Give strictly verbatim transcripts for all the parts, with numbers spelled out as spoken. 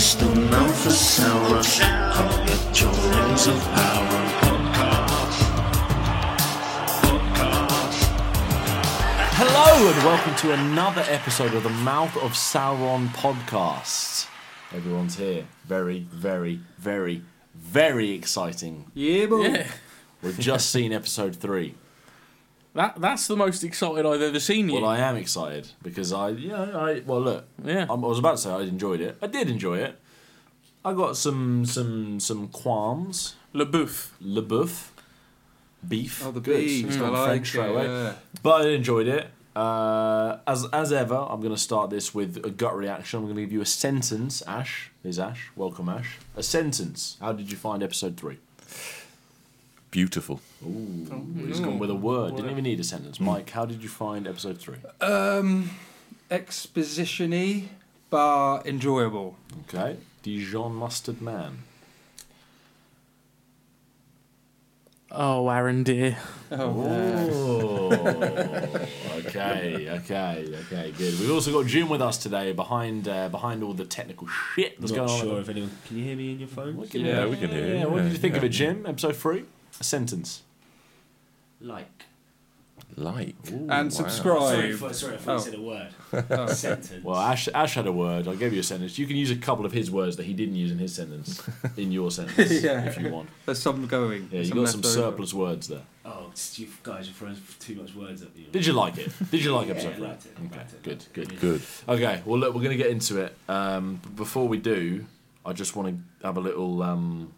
It's the Mouth of Sauron. Come get your rings of power. Hello and welcome to another episode of the Mouth of Sauron podcast. Everyone's here. Very, very, very, very exciting. Yeah, boy. Yeah. We've just seen episode three. That that's the most excited I've ever seen you. Well, I am excited because I, you know, I well look. Yeah. I was about to say I enjoyed it. I did enjoy it. I got some some some qualms. Le Bouffe. Le boeuf, beef. Oh, the Good. beef. It's I gone like French straight it, away. yeah. But I enjoyed it. Uh, as as ever, I'm going to start this with a gut reaction. I'm going to give you a sentence. Ash, here's Ash. Welcome, Ash. A sentence. How did you find episode three? Beautiful. Ooh, he's gone with a word. Didn't even need a sentence. Mike, how did you find episode three? Um, exposition-y, but enjoyable. Okay. Dijon mustard man. Oh, Aaron dear. Oh, okay, okay, okay, good. We've also got Jim with us today, behind uh, behind all the technical shit that's Not going sure on. if anyone can you hear me in your phone. We can Yeah, hear- we can hear you, Yeah, what yeah, did you think of yeah. it, Jim? Episode three, a sentence. Like. Like. And Wow. subscribe. Sorry, for, sorry, I thought Oh. you said a word. Oh. Sentence. Well, Ash, Ash had a word. I gave you a sentence. You can use a couple of his words that he didn't use in his sentence in your sentence Yeah. if you want. There's some going. Yeah, There's you got some left over. surplus words there. Oh, it's- you guys are throwing too much words at me. Did you like it? Did you like Yeah, episode I three? liked it, Okay, liked it, good, liked good. it. Good. Okay, well, look, we're going to get into it. Um, but before we do, I just want to have a little. Um,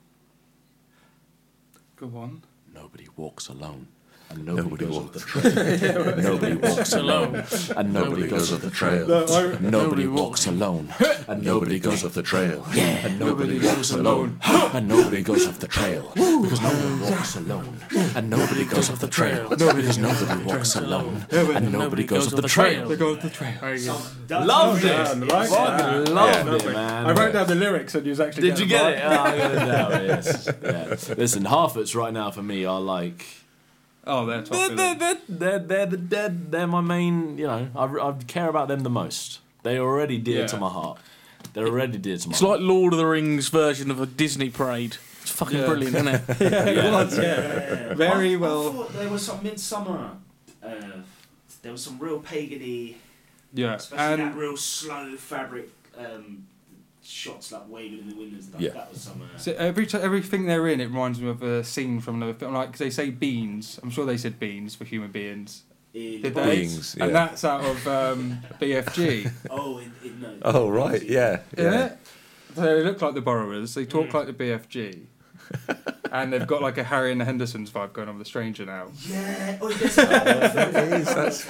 Go on. nobody walks alone. And nobody, Nobody goes walks. up the trail. Nobody walks alone. And nobody goes up the trail. Nobody walks alone. And nobody goes up the trail. Yeah. And nobody walks alone. And nobody goes off the trail. Because no one walks alone. And nobody goes off the trail. Because nobody walks alone. And nobody goes off the trail. They go up the trail. Loved Yeah, I it. like Fucking it. loved it, man. I wrote down the lyrics and you was actually Did you get it? Oh, I got it down. Yes. Yeah. Listen, Harfoot's right now for me are like. Oh, they're top They're, they're, villain. they're, they're, they're, they're, they're my main, you know, I, I care about them the most. They already dear Yeah. to my heart. They're already dear to my It's heart. like Lord of the Rings version of a Disney parade. It's fucking Yeah. brilliant, isn't it? Yeah, it Yeah. was, yeah. Very I, well. I thought there was some midsummer. Uh, there was some real pagany, Yeah, especially that and real slow fabric um, shots like waving in the wind and stuff. Yeah. That was some. Uh, so every t- everything they're in, it reminds me of a scene from another film. Like, 'cause they say beans. I'm sure they said beans for human beings. in Did the they? Beings, And yeah. that's out of um, B F G. Oh, in, in, no. Oh, right, yeah. Isn't yeah. it? So they look like the Borrowers. They talk Mm. like the B F G. And they've got like a Harry and the Hendersons vibe going on with The Stranger now. Yeah. Oh, yes. It is, that's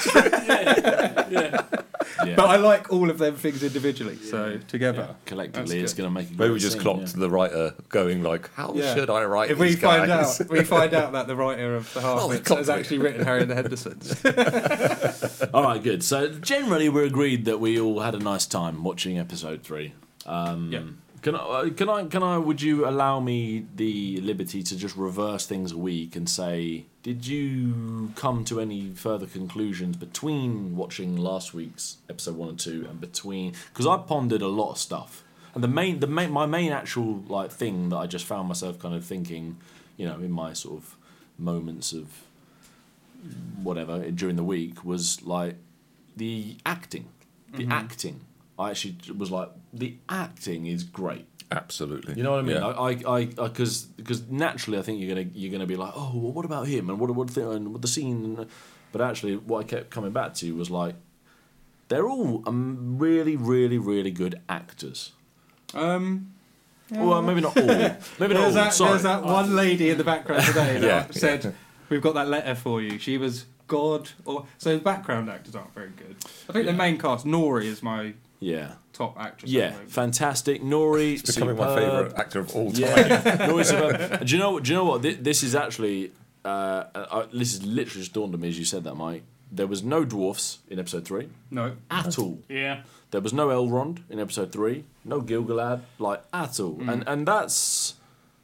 Yeah. Yeah. But I like all of them things individually. So together. Yeah. Collectively, That's it's going to make a Maybe great we just scene, clocked yeah. the writer going like, how Yeah. should I write If we these find guys? out, we find out that the writer of the Half Oh, they Wits clocked has me. actually written Harry and the Hendersons. All right, good. So generally, we're agreed that we all had a nice time watching episode three. Um, Yeah. Can I? uh, Can I? Can I? Would you allow me the liberty to just reverse things a week and say, did you come to any further conclusions between watching last week's episode one and two, and between? Because I pondered a lot of stuff, and the main, the main, my main actual like thing that I just found myself kind of thinking, you know, in my sort of moments of whatever during the week was like the acting, the Mm-hmm. acting. I actually was like, the acting is great. Absolutely. You know what I mean? Yeah. I, I, I, because because naturally, I think you're gonna you're gonna be like, oh, well, what about him and what what the and what the scene, but actually, what I kept coming back to was like, they're all um, really, really, really good actors. Um, Well, maybe not all. Maybe not all. there's, that, Sorry. there's that one lady in the background today that Yeah. said, we've got that letter for you. She was God. or So the background actors aren't very good. I think the main cast, Nori is my Yeah. top actress. at Yeah, the moment. fantastic. Nori, It's becoming my superb. favourite actor of all time. Yeah, Nori's superb. Do you know? Do you know what? This, this is actually. Uh, uh, this is literally just dawned on me as you said that, Mike. There was no dwarfs in episode three No. at all. Yeah. There was no Elrond in episode three. No Gilgalad, like at all. Mm. And and that's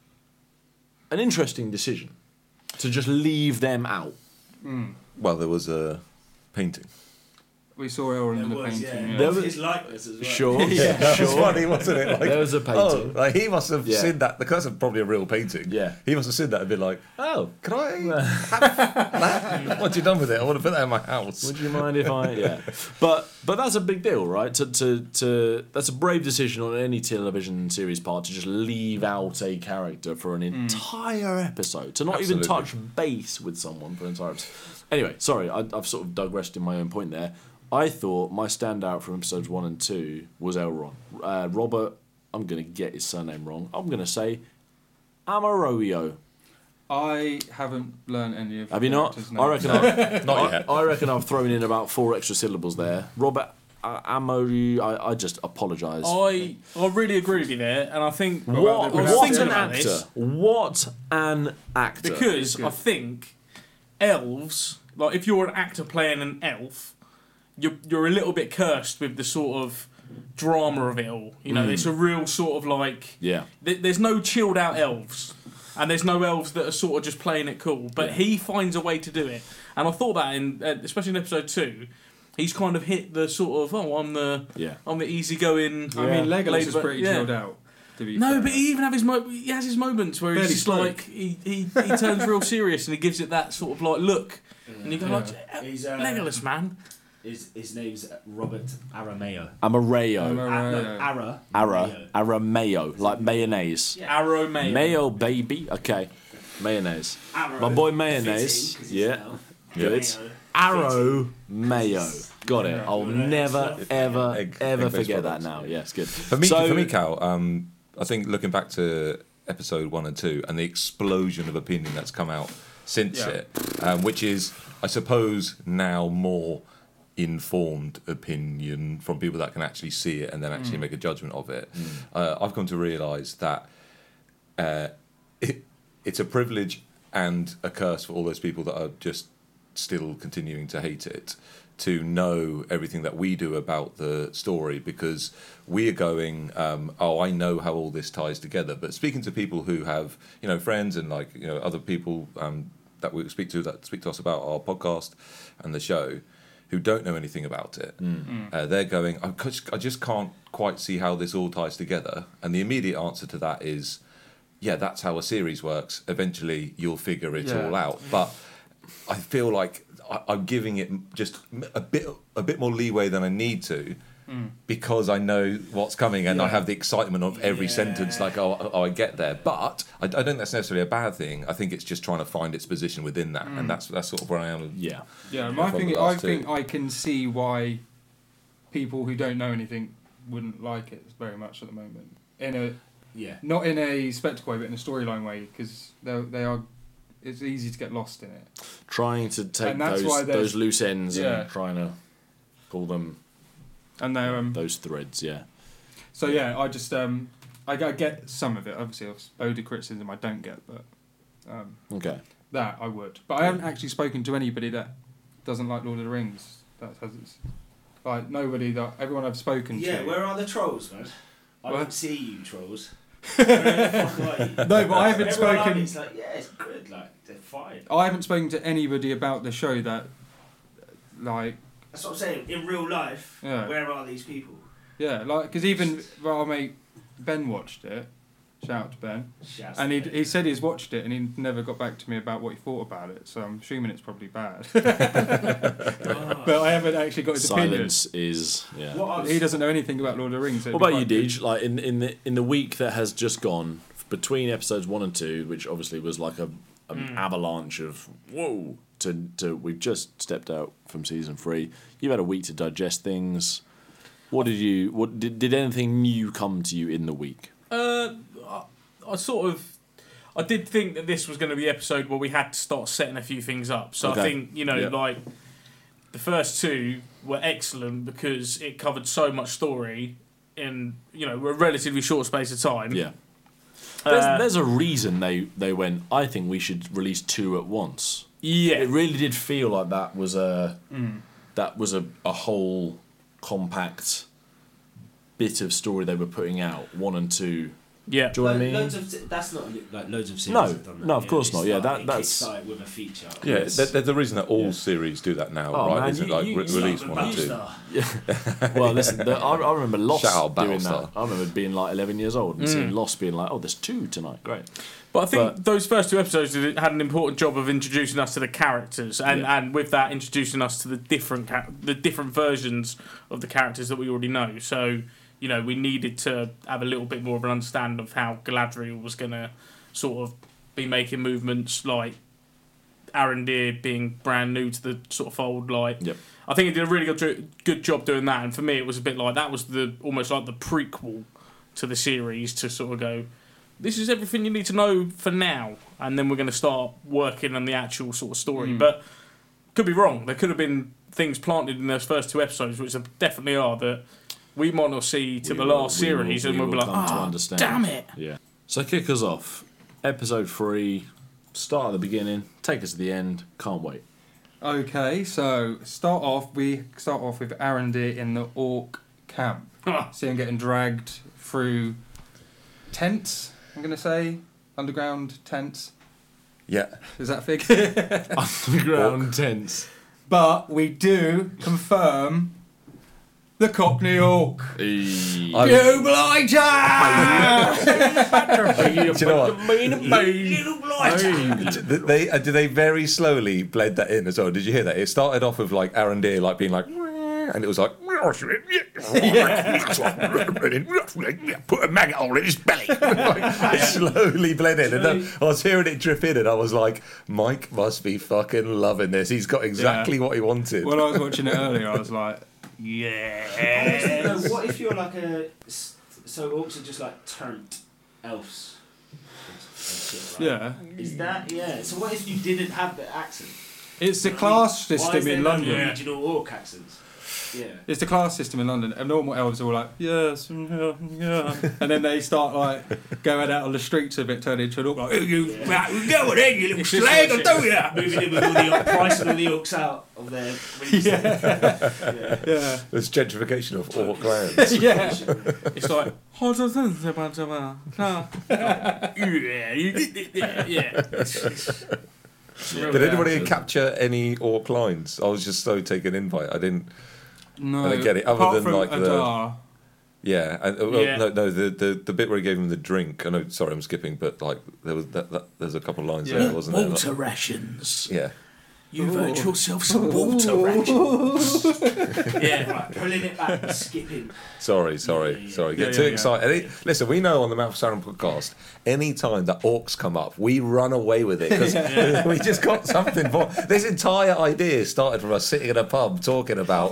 an interesting decision to just leave them out. Mm. Well, there was a painting. we saw Elrond in the was, painting. yeah. Yeah. There There was- his likeness as well. Sure, Yeah, that was sure. funny, wasn't it? Like, There was a painting. Oh, like he must have Yeah. seen that. Because that's probably a real painting. Yeah. He must have seen that and been like, "Oh, can I have that? What you done with it? I want to put that in my house." Would you mind if I? Yeah, but but that's a big deal, right? To to to that's a brave decision on any television series part to just leave out a character for an entire episode, to not even Absolutely. touch base with someone for an entire episode. Anyway, sorry, I, I've sort of digressed in my own point there. I thought my standout from episodes one and two was Elrond. Uh, Robert, I'm gonna get his surname wrong. I'm gonna say Amaroyo. I haven't learned any of. Have you the not? actors' I names. reckon. I, Not I, yet. I reckon I've thrown in about four extra syllables there. Robert uh, Amory. I, I just apologise. I I really agree with you there, and I think what? I was What thinking an about actor! this. What an actor! because Good. I think elves, like if you're an actor playing an elf, you're you're a little bit cursed with the sort of drama of it all. You know, Mm. it's a real sort of like yeah, th- there's no chilled out elves. And there's no elves that are sort of just playing it cool, but Yeah. he finds a way to do it. And I thought that in, uh, especially in episode two, he's kind of hit the sort of oh, I'm the yeah. I'm the easygoing. I mean, Legolas laid is back- pretty yeah. chilled out. To be No, fair. but he even have his mo- he has his moments where he's Barely just spoke. like he, he he turns real serious and he gives it that sort of like look, and you go like He's, uh, Legolas, man. His, his name's Robert Arameo. Amareyo. Amar- A- no, Arameo. Ara. Ara. Arameo. Like mayonnaise. Yeah. Arrow Mayo. Mayo, baby. Okay. Mayonnaise. Arrow. My boy mayonnaise. Fitting, 'cause Yeah. it's now Good. Mayo. Arrow Mayo. Got it. I'll Yeah. never, ever, Egg- ever egg-based forget that products. now. Yes, good. For me, So- for me, Cal, um, I think looking back to episode one and two and the explosion of opinion that's come out since Yeah. it, um, which is, I suppose, now more informed opinion from people that can actually see it and then actually make a judgment of it. Uh, I've come to realise that uh, it, it's a privilege and a curse for all those people that are just still continuing to hate it, to know everything that we do about the story, because we are going, um, oh, I know how all this ties together. But speaking to people who have, you know, friends and like, you know, other people um, that we speak to that speak to us about our podcast and the show, who don't know anything about it, uh, they're going, I just, I just can't quite see how this all ties together. And the immediate answer to that is, yeah, that's how a series works. Eventually, you'll figure it Yeah. all out. But I feel like I, I'm giving it just a bit, a bit more leeway than I need to, because I know what's coming and I Yeah. have the excitement of every Yeah. sentence. Like, oh, oh, I get there. But I, I don't think that's necessarily a bad thing. I think it's just trying to find its position within that, and that's that's sort of where I am. Yeah. Yeah, my From thing. the I last two. think I can see why people who don't know anything wouldn't like it very much at the moment. In a Yeah. not in a spectacle way, but in a storyline way, because they they are. It's easy to get lost in it. Trying to take And that's why those there's- those loose ends Yeah. and trying to pull them And they um. those threads. Yeah. So yeah, I just um. I, I get some of it. Obviously, ode criticism I don't get, but um, Okay. that I would. But I haven't actually spoken to anybody that doesn't like Lord of the Rings. That has its like nobody that everyone I've spoken Yeah, to. where are the trolls, man? I What? don't see you, trolls. Where the fuck are you? No, but I haven't Everyone spoken- on It's like, yeah, it's good. Like, they're fine. I haven't spoken to anybody about the show that, like, That's what I'm saying. In real life, Yeah. where are these people? yeah, like, because even well, our mate Ben watched it. Shout out to Ben, Shouts and to he them. he said he's watched it and he never got back to me about what he thought about it. So I'm assuming it's probably bad. But I haven't actually got his opinion. Silence is yeah. What I was- He doesn't know anything about Lord of the Rings. so What it'd be about you, quite Deej? Like in in the in the week that has just gone between episodes one and two, which obviously was like a an avalanche of whoa to to we've just stepped out from season three. You've had a week to digest things. What did you? What did did anything new come to you in the week? Uh, I, I sort of, I did think that this was going to be the episode where we had to start setting a few things up. So Okay. I think you know, Yeah. like the first two were excellent because it covered so much story in you know a relatively short space of time. Yeah. There's, Uh, there's a reason they, they went, I think we should release two at once. yeah. It really did feel like that was a that was a, a whole compact bit of story they were putting out, one and two Yeah. Do you know what I Lo- mean? Loads of that's not like loads of series No, have done that. no, of yeah. course They not, yeah, start- that- they that's- kickstart it with a feature. Yeah, Yes. there- there's a reason that all Yeah. series do that now, Oh, right? man, Is it you- like you- re- you release Start one with or two? Battlestar. Well, listen, the, I, I remember Lost Shout out doing Battlestar. that. I remember being like eleven years old and seeing Lost being like, oh, there's two tonight. Great. But I think But- those first two episodes did- had an important job of introducing us to the characters, and, Yeah. and with that, introducing us to the different ca- the different versions of the characters that we already know. So, you know, we needed to have a little bit more of an understanding of how Galadriel was going to sort of be making movements, like Arondir being brand new to the sort of fold. Like, Yep. I think it did a really good good job doing that. And for me, it was a bit like that was the almost like the prequel to the series to sort of go, this is everything you need to know for now, and then we're going to start working on the actual sort of story. Mm. But could be wrong. There could have been things planted in those first two episodes, which there definitely are, that we might not see to We the will- last we will- series, we and we'll be will like, come to oh, understand." damn it. Yeah. So kick us off. Episode three. Start at the beginning. Take us to the end. Can't wait. Okay, so start off. We start off with Arondir in the orc camp. See him getting dragged through tents. I'm gonna say underground tents. Yeah. Is that fig? Underground tents. But we do confirm the Cockney Orc. Eee. I- Obliger! Do you know what? Little blighter. Did they uh, did they very slowly blend that in as well? Did you hear that? It started off with like Arondir like being like, and it was like, put a maggot hole in his belly. Like, it slowly blended in, and then I was hearing it drip in, and I was like, Mike must be fucking loving this. He's got exactly Yeah. what he wanted. When I was watching it earlier, I was like, yeah. No, what if you're like a so orcs are just like turned elves? and shit, right? Yeah. Is that yeah? So what if you didn't have the accent? It's the class Why is system there in no London. regional orc accents? Yeah. It's the class system in London. And normal elves are all like, yes, yeah, yeah. And then they start like going out on the streets a bit, turning into an orc like, oh, you, Yeah. go on then, you little It's just slag, like I'll do ya. Moving in with all the pricing all the orcs out of their rings. Yeah. yeah. Yeah. There's gentrification of orc lands. Yeah. It's like, yeah, you did it, yeah, yeah. It's, it's, it's Did really anybody out. capture any orc lines? I was just so taken in by it. I didn't. No. I don't get it, other Apart than, from like, the- Adar. Yeah, and, uh, well, Yeah. no, no, the, the the bit where he gave him the drink. I know. Sorry, I'm skipping, but like there was that, that there's a couple of lines Yeah. there, wasn't there? Water rations. Yeah. You've earned yourself some water rations. yeah. Right, pulling it back, skipping. Sorry, sorry, Yeah, yeah, sorry. yeah. Get Yeah, too yeah, yeah. excited. Any- Listen, we know on the Mouth of Sauron podcast, any time that orcs come up, we run away with it because we just got something for. This entire idea started from us sitting in a pub talking about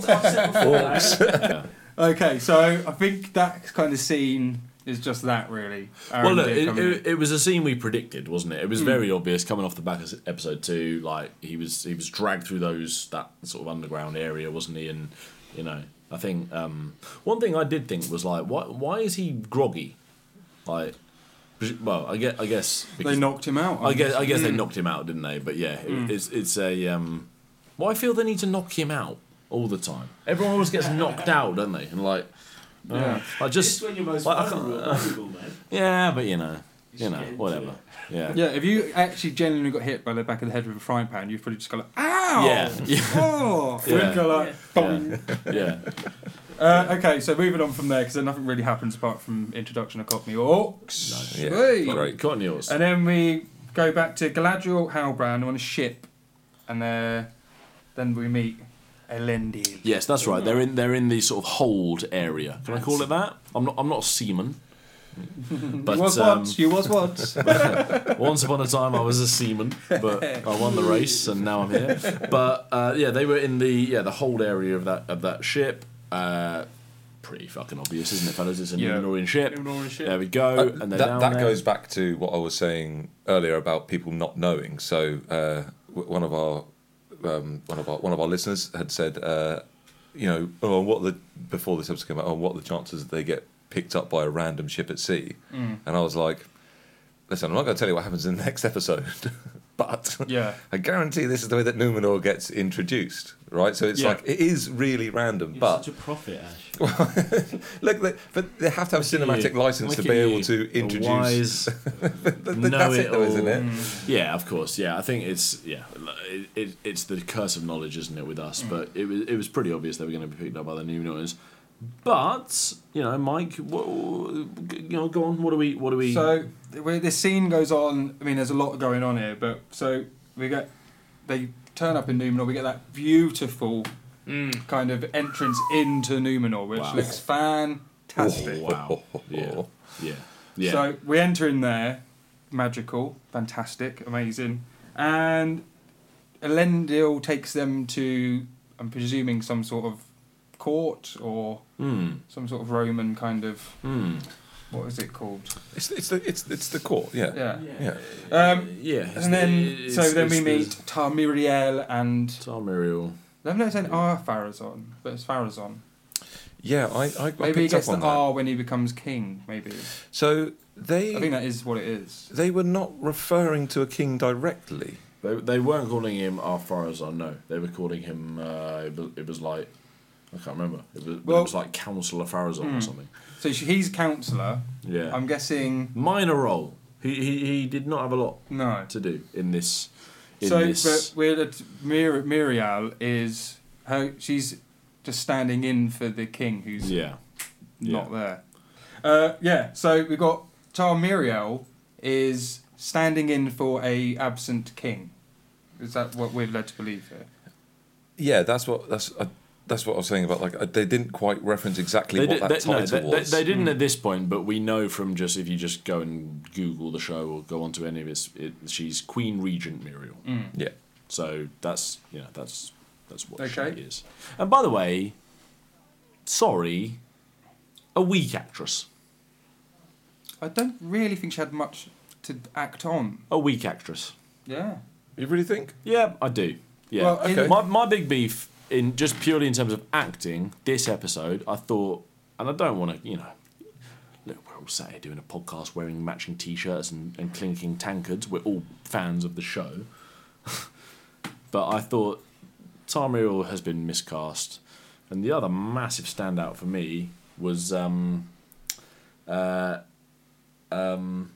orcs. Okay, so I think that kind of scene is just that, really. Well, Aaron look, Dick it, coming in. it, it was a scene we predicted, wasn't it? It was very obvious coming off the back of episode two. Like he was, he was dragged through those that sort of underground area, wasn't he? And you know, I think um, one thing I did think was like, why, why is he groggy? Like, well, I guess, I guess They because, knocked him out. I guess, I guess they Mm. knocked him out, didn't they? But yeah, it, it's it's a. Um, well, I feel they need to knock him out all the time. Everyone always gets knocked out, don't they? And like, Yeah. I Just just when you're most like, I vulnerable, can't- vulnerable, man. yeah, but you know, You you should know, get into whatever. it. Yeah. Yeah, if you actually genuinely got hit by the back of the head with a frying pan, you'd probably just go like, ow! Yeah. Yeah. Oh! Yeah. You'd go like, bong. Yeah. Uh, okay, so moving on from there, because then nothing really happens apart from introduction of Cockney Orcs. Yeah, Sweet. great. Cotton yours. And then we go back to Galadriel Halbrand on a ship, and uh, then we meet Elendil. Yes, that's right. They're in they're in the sort of hold area. Can I call it that? I'm not I'm not a seaman. But you was um, once, you was once. once upon a time I was a seaman, but I won the race and now I'm here. But uh, yeah, they were in the yeah the hold area of that of that ship. Uh, pretty fucking obvious, isn't it, fellas? It's a Yeah. Numenorian ship. Numenorian ship. There we go. Uh, and they're that down that there. goes back to what I was saying earlier about people not knowing. So uh, w- one of our um, one of our one of our listeners had said, uh, you know, oh, what the before this episode came out, oh, what are the chances that they get picked up by a random ship at sea? Mm. And I was like, listen, I'm not going to tell you what happens in the next episode. but Yeah. I guarantee this is the way that Numenor gets introduced, right? So it's Yeah. like it is really random, You're but such a prophet, Ash. look, they, but they have to have a Look at cinematic you. license Look to be at able you. to A introduce. wise, Th- th- know That's it it, though, isn't all. it? Yeah, of course. Yeah, I think it's yeah, it, it, it's the curse of knowledge, isn't it, with us? But it was it was pretty obvious they were going to be picked up by the Numenors. But you know, Mike, what, you know, go on. What do we? What do we? So we- this scene goes on. I mean, there's a lot going on here, but so we get they turn up in Numenor. We get that beautiful Mm. kind of entrance into Numenor, which Wow. looks fantastic. Wow. Yeah. Yeah. Yeah. So we enter in there, magical, fantastic, amazing, and Elendil takes them to, I'm presuming, some sort of court or Hmm. some sort of Roman kind of, Hmm. what is it called? It's, it's the it's it's the court, yeah, Yeah. yeah. Um, Yeah. it's and then, the- so it's- then we it's meet the- Tarmiriel and, Tarmiriel. I'm not saying R Pharazon, but it's Pharazon. Yeah, I, I, I Maybe he picked up gets the on that. R when he becomes king, maybe. So I think they that is what it is. they were not referring to a king directly. They, they weren't calling him our Pharazon, no. They were calling him, uh, it, was, it was like, I can't remember. It was, but Well- it was like Councillor Pharazon Hmm. or something. So sh- he's councillor. Yeah. I'm guessing, Minor role. He, he he did not have a lot no. to do in this. In So, this. but we're at Mir- Miriel is her. She's just standing in for the king, who's yeah. not there. Uh, yeah. So we got Tar Miriel is standing in for a absent king. Is that what we're led to believe here? Yeah, that's what that's uh, that's what I was saying about like uh, they didn't quite reference exactly They, what did, that they, no, title they, they, was. they didn't Hmm. at this point, but we know from just if you just go and Google the show or go onto any of it, it she's Queen Regent Muriel. Yeah, So that's you know that's that's what Okay. she is. And by the way, sorry, a weak actress. I don't really think she had much to act on. A weak actress. Yeah. you really think? Yeah, I do. Yeah. Well, in- Okay. My my big beef in just purely in terms of acting this episode, I thought, and I don't want to, you know, look, we're all sat here doing a podcast wearing matching t-shirts and, and clinking tankards. We're all fans of the show, but I thought Tarmiriel has been miscast, and the other massive standout for me was um, uh, um.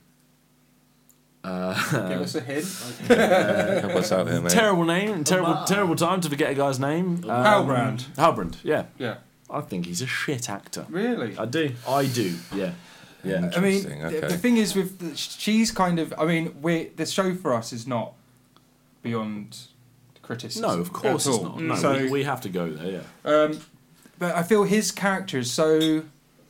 Uh, Give us a hint. Help us out here, mate. terrible name and terrible Omar. terrible time to forget a guy's name. Um, Halbrand. Halbrand, yeah. Yeah. I think he's a shit actor. Really. I do. I do. Yeah. Yeah. I mean, Interesting, the, okay. the thing is with the, she's kind of. I mean, we the show for us is not beyond criticism. No, of course at it's all. not. No, so, we, we have to go there. Yeah. um, but I feel his character is so.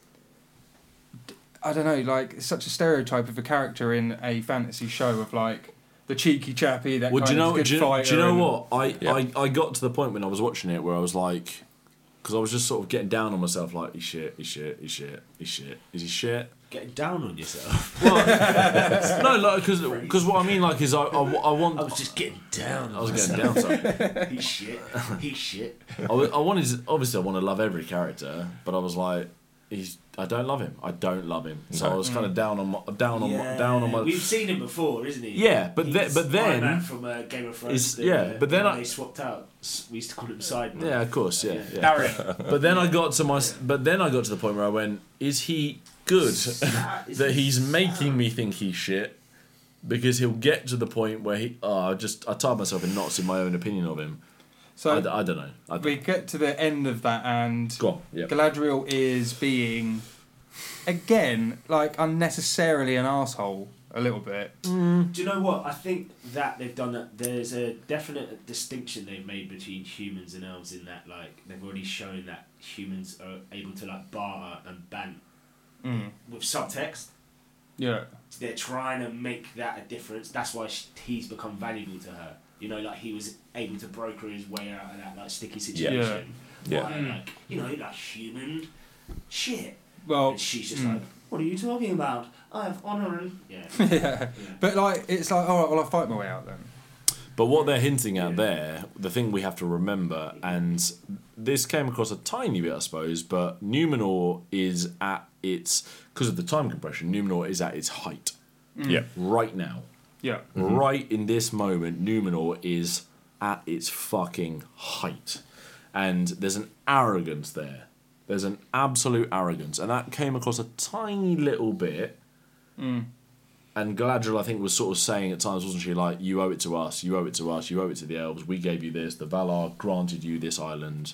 I don't know, like it's such a stereotype of a character in a fantasy show of like the cheeky chappy that Well, do kind you know? of good Do you, fighter. do you know and- what? I, Yeah. I I got to the point when I was watching it where I was like, because I was just sort of getting down on myself, like he's shit, he's shit, he's shit, he's shit, is he shit? Getting down on yourself. Well, no, like because what I mean like is I I, I want. I was just getting down. I was getting down. Sorry. He's shit. He's shit. I, wa- I wanted to, obviously I want to love every character, but I was like, he's I don't love him. I don't love him. So No. I was kind of down on my down on my, down on my. We've seen him before, isn't he? Yeah, but then He's but then Iron Man from uh, Game of Thrones. It's- the, yeah, uh, but then when I- they swapped out. S- We used to call him Sideman. yeah, of course, yeah, yeah. Harriet. But then I got to my but then I got to the point where I went, is he good that he's making me think he's shit? Because he'll get to the point where he oh I just I tied myself in knots in my own opinion of him. So I, d- I don't know. I we don't, get to the end of that, and go on. Yeah. Galadriel is being, again, like unnecessarily an asshole a little bit. Do you know what? I think that they've done that. There's a definite distinction they've made between humans and elves in that, like, they've already shown that humans are able to, like, barter and bant Mm. with subtext. Yeah. So they're trying to make that a difference. That's why sh he's become valuable to her. You know, like, he was able to broker his way out of that, like, sticky situation. Yeah. Why, like, you know, like, human shit. Well, And she's just mm. like, what are you talking about? I have honour and... Yeah. yeah. But like, it's like, all right, well, I'll fight my way out then. But what they're hinting at Yeah. there, the thing we have to remember, and this came across a tiny bit, I suppose, but Numenor is at its, because of the time compression, Numenor is at its height Yeah. right now. Yeah. Right in this moment, Numenor is at its fucking height. And there's an arrogance there. There's an absolute arrogance. And that came across a tiny little bit. Mm. And Galadriel, I think, was sort of saying at times, wasn't she, like, you owe it to us, you owe it to us, you owe it to the elves, we gave you this, the Valar granted you this island.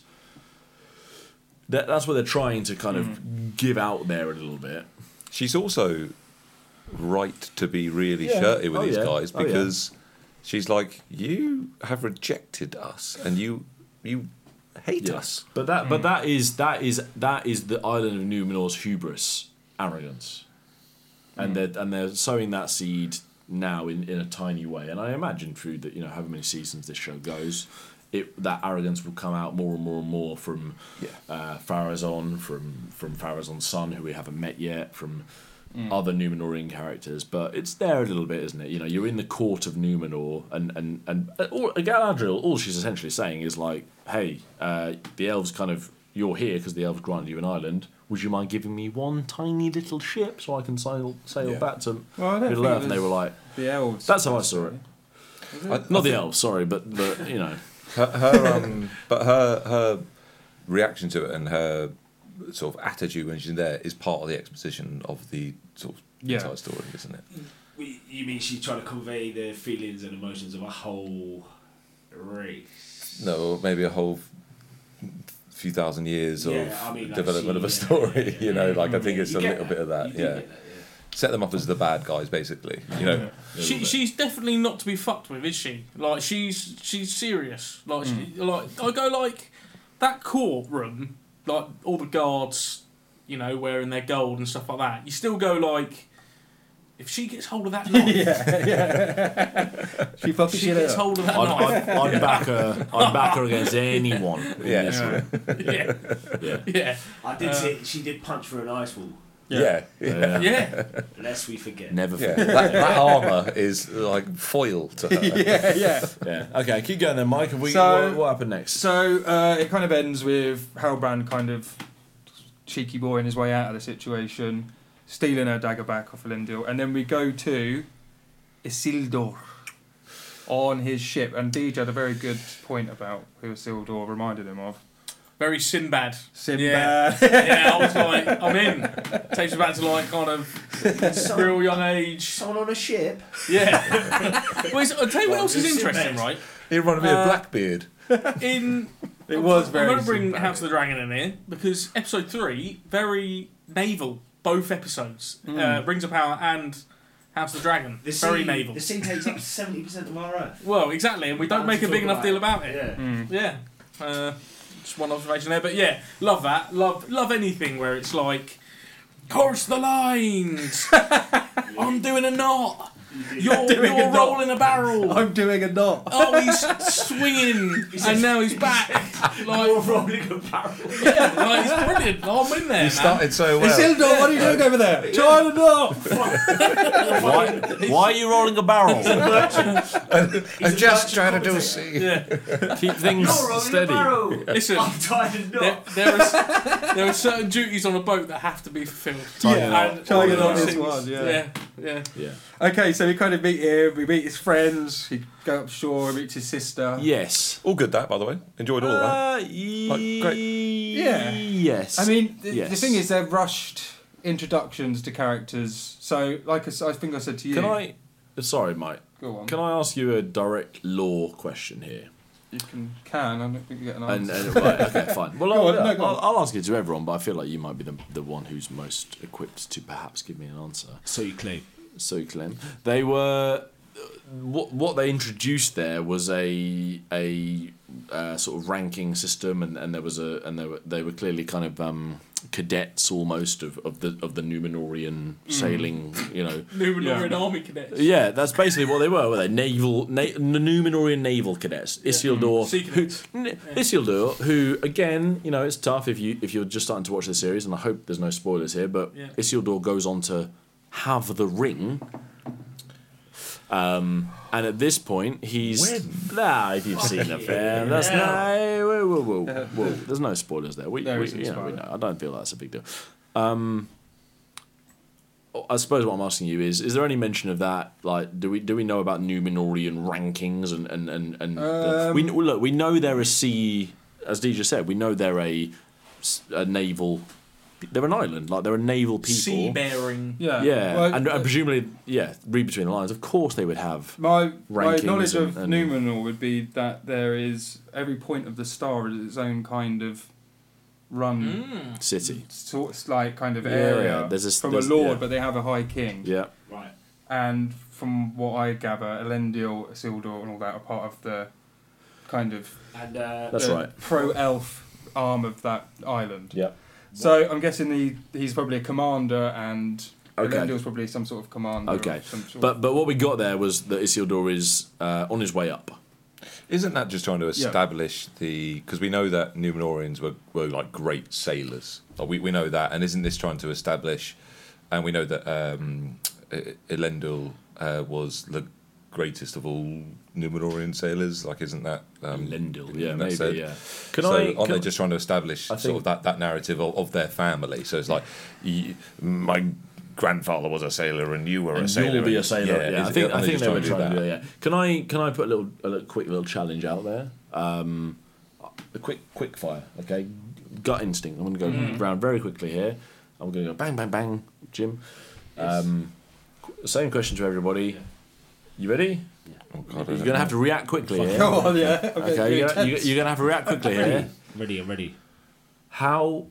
That, that's what they're trying to kind of Mm. give out there a little bit. She's also right to be really Yeah. shirty with Oh, these yeah. guys Oh, yeah. because she's like, you have rejected us and you you hate us. But that, but that is that is that is the island of Numenor's hubris, arrogance, and they're and they're sowing that seed now in, in a tiny way. And I imagine through the you know however many seasons this show goes, it that arrogance will come out more and more and more from Yeah. uh, Pharazôn, from from Pharazôn's son, who we haven't met yet, from other Numenorian characters. But it's there a little bit, isn't it? You know, you're in the court of Numenor, and and and uh, all, Galadriel, all she's essentially saying is like, hey, uh, the elves kind of you're here because the elves granted you an island. Would you mind giving me one tiny little ship so I can sail sail Yeah. back to Well, I don't Middle think Earth? it And they was were like, the elves. that's how I saw it. I- Not the elves, sorry, but but you know, Her, her um, but her her reaction to it and her sort of attitude when she's there is part of the exposition of the sort of Yeah. entire story, isn't it? We- You mean she's trying to convey the feelings and emotions of a whole race? No, maybe a whole few thousand years Yeah, of I mean, like development of a she- story. yeah, yeah, you know, yeah. like I think Yeah, it's you a get little that. bit of that. You do Yeah, get that, set them up as the bad guys, basically. You know, She, she's definitely not to be fucked with, is she? Like she's she's serious. Like she, like I go like that courtroom, like all the guards, you know, wearing their gold and stuff like that. You still go like, if she gets hold of that knife, yeah, yeah. she fucks if she shit gets up. hold of that I'd, knife. I'd, I'd back her. I'd back her against anyone in Yeah. this room. yeah, Yeah. yeah, I did Uh, say she did punch through an ice wall, yeah, yeah. Yeah. yeah. lest we forget. Never Yeah, forget. that, that armor is like foil to her. yeah, yeah. Yeah. Okay, keep going then, Mike. Have we, So- what, what happened next? So uh, it kind of ends with Halbrand kind of cheeky boy in his way out of the situation, stealing her dagger back off Elendil, and then we go to Isildur on his ship. And Deej had a very good point about who Isildur reminded him of. Very Sinbad. Sinbad. Yeah, I was like, I'm in. Takes me back to like kind of real young age. Someone on a ship. Yeah. well, it's- I'll tell you what Well, else is it's interesting, Sinbad. right? He reminded me Uh, of Blackbeard. In It was I'm very going to bring Sinbad. House of the Dragon in here because episode three, very naval, both episodes. Uh, Rings of Power and House of the Dragon. The very sea, naval. The sea takes up seventy percent of our Earth. Well, exactly, and we don't Bound make to a big talk enough deal about it. Yeah. Mm. Yeah. Uh, just one observation there, but yeah, love that. Love love anything where it's like, course the lines. I'm doing a knot. You're, doing a you're knot. rolling a barrel. I'm doing a knot. Oh, he's swinging, and now he's back. You're Like, rolling a barrel. yeah, like it's brilliant. I'm in there, You man. started so well. Isildur, what are you doing over there? Trying a knot. Why, why are you rolling a barrel? I'm just trying to do a scene. Yeah. Keep things You're rolling steady. a barrel. Listen, I'm tired of there, not. there, are, there are certain duties on a boat that have to be fulfilled. Tying Yeah, it up. And tying it all up those is things. one, yeah. yeah, yeah. Yeah. Okay, so we kind of meet him, we meet his friends, he go up shore, meets his sister. Yes. All good, that, by the way. Enjoyed all of that. Uh, Like, great. Yeah. Yes. I mean, th- the Yes. thing is, they're rushed introductions to characters. So, like I, s- I think I said to you. Can I? Sorry, Mike. Go on. Can I ask you a direct law question here? You can. Can. I don't think you get an And, answer. and right, okay, fine. Well, Go I'll, on, no, go on. I'll, I'll ask it to everyone, but I feel like you might be the the one who's most equipped to perhaps give me an answer. So you claim. So Clem, they were what what they introduced there was a a uh, sort of ranking system, and, and there was a and they were they were clearly kind of um, cadets almost of, of the of the Numenorian sailing, you know. Numenorian army cadets. Yeah, that's basically what they were. Were they naval, na- Numenorian naval cadets? Isildur, Sea who, cadets. N- Isildur, who again, you know, it's tough if you if you're just starting to watch the series, and I hope there's no spoilers here. But Yeah. Isildur goes on to have the ring, um, and at this point, he's nah. If you've seen the film, that's no. Whoa, whoa, whoa, whoa. There's no spoilers there. We, There we isn't you know, we spoiler. know. I don't feel that's a big deal. Um, I suppose what I'm asking you is: is there any mention of that? Like, do we do we know about Numenorian rankings and and and, and the, Um, we look? We know they're a sea, as D J said. We know they're a, a naval. They're an island. Like they're a naval people. Seabearing. Yeah. Yeah, Well, and, uh, and presumably, yeah. Read between the lines. Of course, they would have. My, my rankings knowledge of and- and- Numenor would be that there is every point of the star is its own kind of run, Mm. City. sort like kind of Yeah, area yeah, there's a- from there's- a lord, yeah. but they have a high king. Yeah. Right. And from what I gather, Elendil, Isildur, and all that are part of the kind of And uh, That's the right. pro-elf arm of that island. Yeah. So I'm guessing he he's probably a commander, and Okay. Elendil's probably some sort of commander. Okay. Of some sort. But but what we got there was that Isildur is uh, on his way up. Isn't that just trying to Yeah. establish the? Because we know that Numenorians were, were like great sailors. Like we we know that, and isn't this trying to establish? And we know that um, E- Elendil uh, was the greatest of all Numenorian sailors. Like, isn't that um, Lendil, isn't yeah, that maybe, said? yeah. Can so I? aren't can- they just trying to establish I sort think- of that, that narrative of, of their family? So it's like, y my grandfather was a sailor, and you were and a sailor. you'll be a and- sailor. Yeah, is- I think are I think just they were do trying to do that? that. Yeah. Can I can I put a little a little, quick little challenge out there? Um, a quick quick fire. Okay, gut instinct. I'm going to go round very quickly here. I'm going to go bang bang bang, Jim. Um, qu- same question to everybody. You ready? Oh, God, I You're don't going to have know. to react quickly here. Go on, yeah. Okay, you're, gonna- you're going to have to react quickly here. ready, I'm ready. How,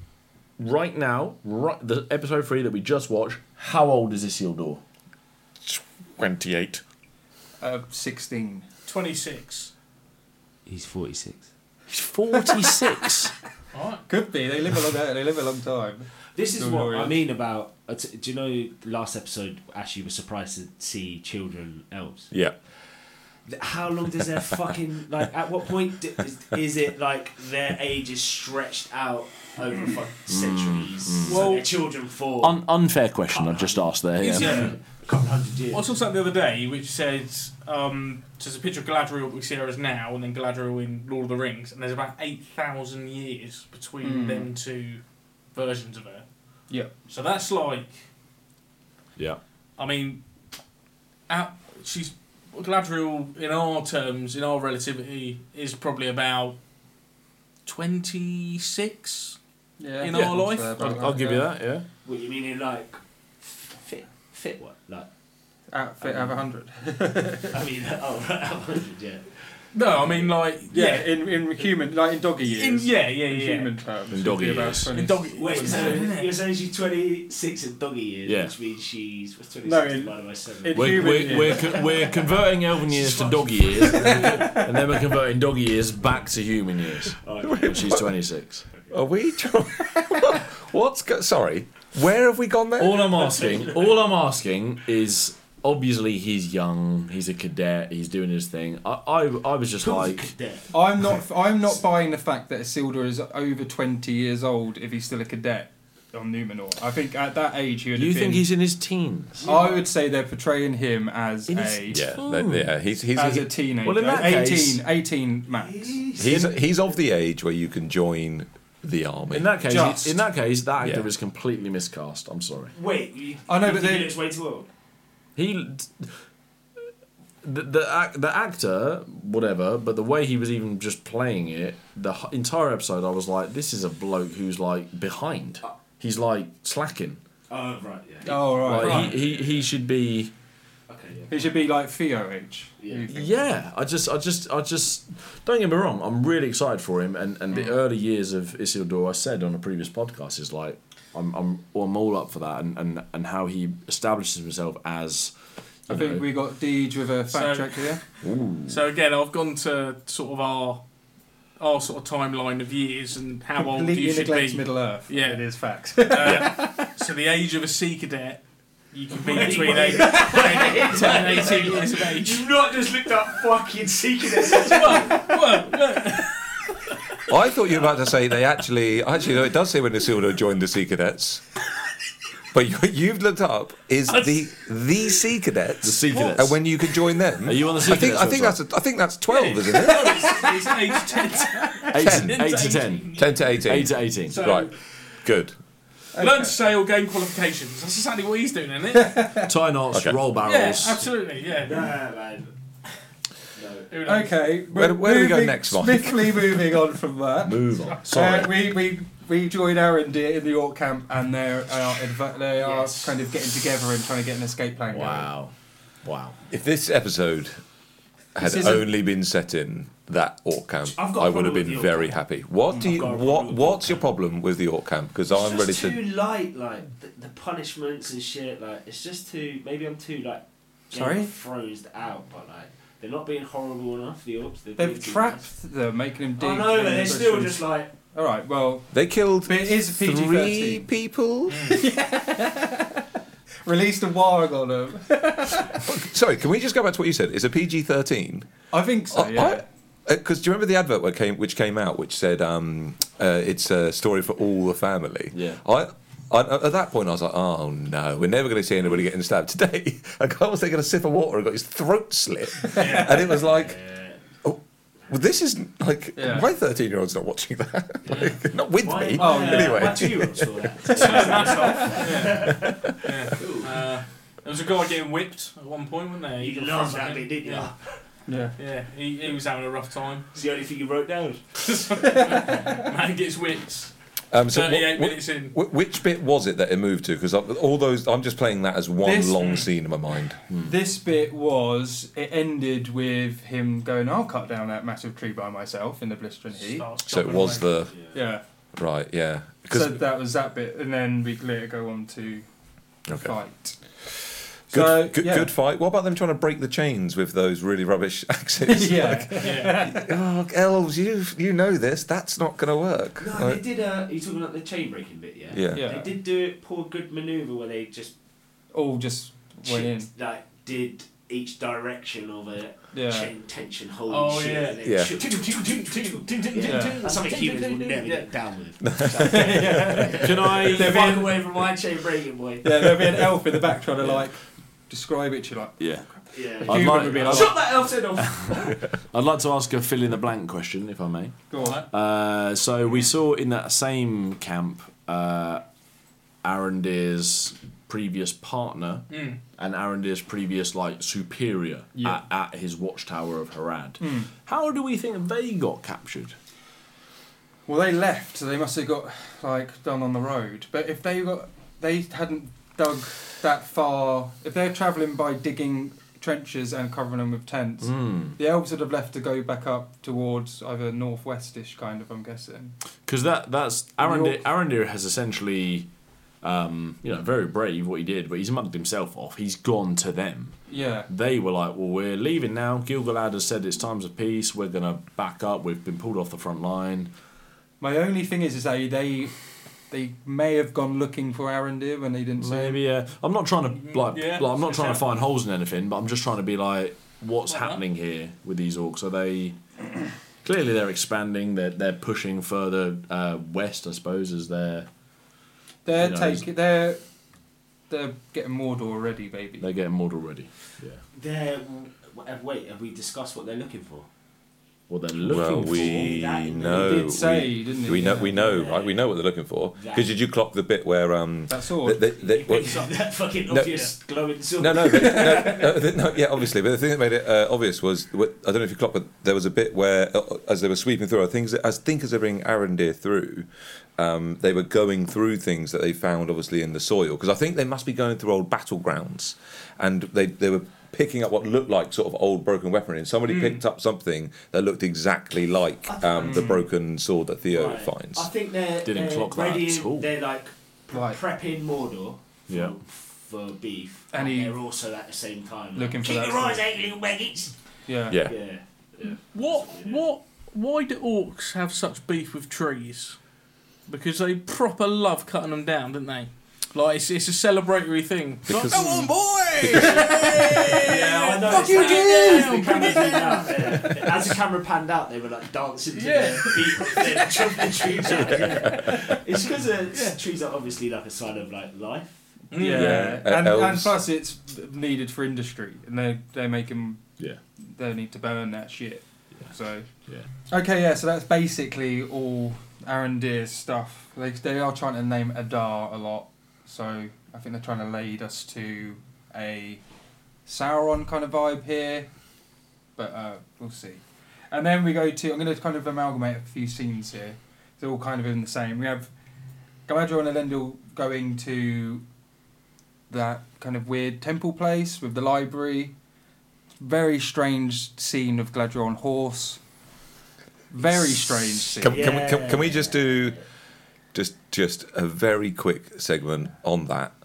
right now, right, the episode three that we just watched, how old is Isildur? twenty-eight. Uh, sixteen. twenty-six. He's forty-six. He's forty-six. Alright. Could be. They live a long. They live a long time. This is No, what no, yeah. I mean about. uh, t- Do you know last episode? Actually, was surprised to see children elves. Yeah. Th- How long does their fucking like? At what point d- is, is it like their age is stretched out over fucking centuries? So Well- their children fall. Un- unfair question I've just asked there. Is Yeah. it- a couple hundred years. I saw something the other day which says um, so there's a picture of Galadriel that we see her as now, and then Galadriel in Lord of the Rings, and there's about eight thousand years between Mm. them two versions of her. Yeah. So that's like, Yeah. I mean, out, she's Galadriel in our terms, in our relativity, is probably about twenty-six. Yeah. In yeah. our life? About I'll, I'll that, give yeah. you that. Yeah. What you mean in like fit? Fit what? Like Outfit have a hundred. I mean, oh, right, one hundred, yeah. No, I mean like Yeah, yeah, in in human, like in doggy in, years. yeah, yeah, In yeah. human terms. In it'd doggy be about years. twenty In doggy, Wait, what's so that, isn't it? you're saying she's twenty-six in doggy years, Yeah. which means she's what's twenty-six No, in- divided by seven. in- We're, Human we're, years. we're, co- we're converting elven years to doggy years, and then we're converting doggy years back to human years. And she's twenty-six. Are we? trying- What's go- sorry? Where have we gone there? All I'm asking, all I'm asking is, obviously he's young, he's a cadet, he's doing his thing. I, I, I was just like, There. I'm not. I'm not buying the fact that Isildur is over twenty years old if he's still a cadet on Numenor. I think at that age he would. you have think been, he's in his teens? I would say they're portraying him as In his a Yeah, that- yeah. He's he's as he- a teenager. Well, in that eighteen, case- eighteen max. he's he's of the age where you can join the army. In that case, Just. in that case, that actor Yeah. is completely miscast. I'm sorry. Wait, you, I know, you but think they- he looks way too old. He, the the, ac- the actor, whatever, but the way he was even just playing it, the h- entire episode, I was like, this is a bloke who's like behind. He's like slacking. Oh right, yeah. Oh right. Like right. he, he he should be. Okay, yeah. He should be like Theo age. Yeah. you think? Yeah, I just, I just, I just. Don't get me wrong. I'm really excited for him, and, and the early years of Isildur, I said on a previous podcast, is like, I'm, I'm, I'm all up for that, and, and, and how he establishes himself as. I you think know, we got Deej with a fact So- check here. ooh. So again, I've gone to sort of our our sort of timeline of years and how old Completely you should neglects be. Middle Earth. Yeah. It is facts. Uh, so the age of a sea cadet, you can be between eight, ten and eighteen years of age. You've not just looked up fucking secret. Well, no. I thought you were about to say they actually. Actually, no, it does say when Isildur joined the Sea Cadets. But you, you've looked up is the the Sea Cadets. The Sea Cadets. And when you can join them. Are you on the Sea I think Cadets I think website? that's a, I think that's twelve, isn't it? No, it's, it's age ten. Eight, ten. to, eight to ten. Ten to eighteen. Eight to eighteen. So- Right. Good. Learn to sail, gain qualifications. That's exactly what he's doing, isn't it? Tie knots, Okay. roll yeah, barrels. absolutely. Yeah. Nah, man. No. Who knows? Okay. Where do- where do we go moving- next, Mike? Swiftly moving on from that. Move on. Uh, Sorry. we, we we joined Arendir in the York camp, and they're uh, adv- they are Yes. kind of getting together and trying to get an escape plan going. Wow. Wow. If this episode had This isn't- only been set in that orc camp, I've got a I would have problem with been the orc very camp. happy. What do I've you? got a problem What? with the What's orc your camp. problem with the orc camp? Because It's I'm ready just to. too light, like the, the punishments and shit. Like it's just too. Maybe I'm too like. Sorry? Frozen out, but like they're not being horrible enough. The orcs. They're being They've too trapped them, making them dig. nice. I know, but in they're the still bushes. just like. All right. Well, They killed But it is P G three thirteen. people. released a warg on them. Sorry, can we just go back to what you said? It's a P G thirteen. I think so. Yeah. Because do you remember the advert which came, which came out, which said um, uh, it's a story for all the family? Yeah. I, I at that point I was like, oh no, we're never going to see anybody getting stabbed today. A guy was taking a sip of water and got his throat slit, and it was like, oh, well, this is like Yeah. my thirteen-year-old's not watching that, like, not with My, me. Oh, my, uh, anyway. my two-year-old saw that. Yeah. Uh, there was a guy getting whipped at one point, wasn't there? You got loved front that of bit, him. didn't you? Yeah. Yeah. Yeah, he, he was having a rough time. It's the only thing you wrote down. Man gets whipped. Um, so thirty-eight wh- wh- minutes in. wh- which bit was it that it moved to? Because all those, I'm just playing that as one This- long scene in my mind. This bit was it ended with him going, "I'll cut down that massive tree by myself in the blistering heat." Starts So it chopping was away. the Yeah. right, yeah. So Because that was that bit, and then we later go on to the Okay. fight. good, So, good, yeah. good fight. What about them trying to break the chains with those really rubbish accents? yeah. Like, Yeah. oh, elves, you you know this. That's not going to work. No, Like, they did. Uh, you talking about the chain breaking bit, yeah? yeah. Yeah. They did do it. Poor good maneuver where they just All just went in. chipped, like did each direction of a Yeah. chain tension holy Oh, shit. yeah. and then Yeah. chip- That's something humans will never get down with. Can I? Get fuck away from my chain breaking, boy. Yeah, there'll be an elf in the back trying to like describe it. You're like, Yeah. Yeah. I'd Human like, would be like, Shut that elf's head off. I'd like to ask a fill in the blank question, if I may. go on. Uh, so we saw in that same camp uh, Arendir's previous partner Mm. and Arendir's previous like superior Yeah. at, at his watchtower of Harad. Hmm. How do we think they got captured? Well, they left, so they must have got like done on the road. But if they got, they hadn't dug that far. If they're travelling by digging trenches and covering them with tents, Mm. the elves would have left to go back up towards either northwestish kind of. I'm guessing. Because that that's York- Arendir, Arendir has essentially, um, you know, very brave what he did, but he's mugged himself off. He's gone to them. Yeah. They were like, well, we're leaving now. Gil-galad has said it's times of peace. We're going to back up. We've been pulled off the front line. My only thing is, is they they they may have gone looking for Arendir when they didn't see him. Maybe, yeah. I'm not trying to, like, Yeah, like I'm not it's trying to out. find holes in anything, but I'm just trying to be like, what's Like that. happening here with these orcs? Are they... Clearly they're expanding. They're, they're pushing further uh, west, I suppose, as they're... They're You know, taking they're they're getting Mordor already, baby. They're getting Mordor ready. Yeah. They're, wait, have we discussed what they're looking for? What they're looking Well, for. we That- know. He did say, we, didn't he? we know. Yeah. We know, Yeah. right? We know what they're looking for. That- Because did you clock the bit where um? That sword. They, they, they, what- that fucking No. obvious glowing sword. no, no, but, no, no, th- no, yeah, obviously. But the thing that made it uh, obvious was, what- I don't know if you clocked, but there was a bit where, uh, as they were sweeping through, I think, as think as they bring Arendir through, um, they were going through things that they found, obviously, in the soil. Because I think they must be going through old battlegrounds, and they they were picking up what looked like sort of old broken weaponry. And somebody picked up something that looked exactly like um, the broken sword that Theo Right. finds. I think they're, Didn't they're clock that ready. at all. They're like pre- Right. prepping Mordor for, Yeah. for beef, And and he- they're also at the same time Looking like, for keep that your eyes sword. out, you little maggots. yeah. yeah. Yeah, yeah. What? What? Why do orcs have such beef with trees? Because they proper love cutting them down, don't they? Like it's, it's a celebratory thing. It's like, Because- come on, boys! Yeah, I know. Fuck it's you, like- Jim! as the camera zoomed out, yeah. As the camera panned out, they were like dancing to Yeah. the beat, then jumping trees out. Yeah. It's because uh, trees are obviously like a sign of like life. Yeah, Yeah. Uh, and, and elves- plus it's needed for industry, and they they make them. Yeah. They need to burn that shit. So Yeah. okay, yeah. So that's basically all Arendir stuff. They they are trying to name Adar a lot, so I think they're trying to lead us to a Sauron kind of vibe here, but uh, we'll see. And then we go to, I'm going to kind of amalgamate a few scenes here. They're all kind of in the same. We have Galadriel and Elendil going to that kind of weird temple place with the library. Very strange scene of Galadriel on horse. Very strange scene. Can, can, we, can, can we just do just just a very quick segment on that?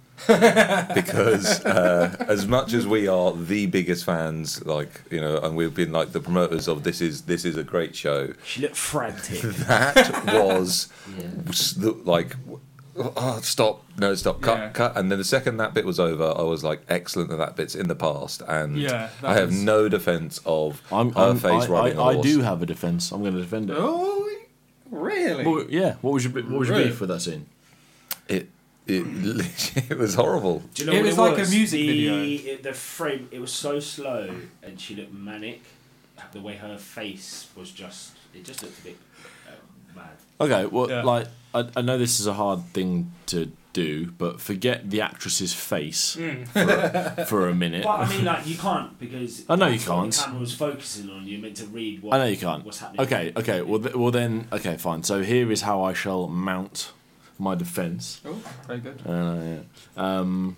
Because uh, as much as we are the biggest fans, like you know, and we've been like the promoters of this is this is a great show. She looked frantic. That was Yeah. was the, like, oh, stop, no, stop, cut, Yeah. cut. And then the second that bit was over, I was like, excellent that that bit's in the past, and Yeah, that I have was- no defence of I'm, her I'm, face I, riding a I, I horse. do have a defence. I'm going to defend it. Oh, really? Well, yeah. What was your what was your Really? beef with that scene? It it it was horrible. Do you know It what was it like a was? music the, video. It, the frame, it was so slow, and she looked manic. The way her face was just, it just looked a bit uh, mad. Okay, well, Yeah. like I, I know this is a hard thing to do, but forget the actress's face for, for a minute. But I mean, like, you can't, because I know you that's what can't. the camera was focusing on. You're meant to read what, I know you can't. what's happening. Okay, okay. Well, th- well then, okay, fine. So here is how I shall mount my defence. Oh, very good. Uh, yeah. um,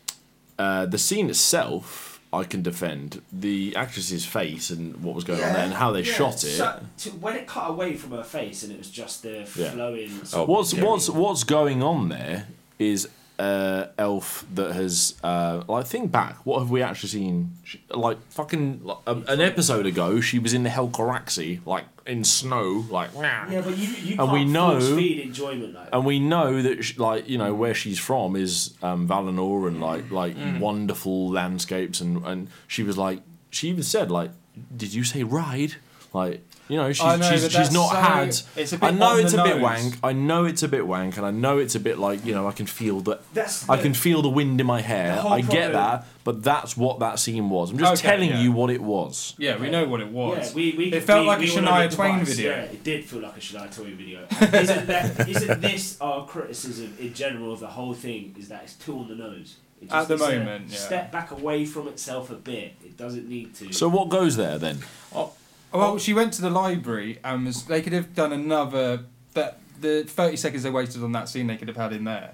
uh, the scene itself, I can defend. The actress's face and what was going on there and how they Yeah, shot it. so- to, when it cut away from her face and it was just the Yeah. flowing. Oh, What's yeah. what's what's going on there is uh, elf that has uh, like think back. What have we actually seen? She, like fucking like, um, an episode ago, she was in the Helcoraxi, like in snow, like. Yeah, but you, you And can't we know- force feed enjoyment like that. And we know that, she, like you know, where she's from is um, Valinor and like like wonderful landscapes, and and she was like, she even said like, did you say ride? Like you know, she's I know, she's, but she's that's not so- had. it's a bit I know on it's the a bit nose. wank. I know it's a bit wank, and I know it's a bit like you know, I can feel that. That's I the- can feel the wind in my hair. The whole I get problem- that, but that's what that scene was. I'm just Okay, telling yeah. you what it was. Yeah, we know what it was. Yeah, we, we, It felt we, like a we all know Shania the Twain device. video. Yeah, it did feel like a Shania Twain video. And isn't, that, isn't this our criticism in general of the whole thing? Is that it's too on the nose. It just At the needs to moment, yeah. Step back away from itself a bit. It doesn't need to. So what goes there then? Well, she went to the library and was, they could have done another. That the thirty seconds they wasted on that scene they could have had in there.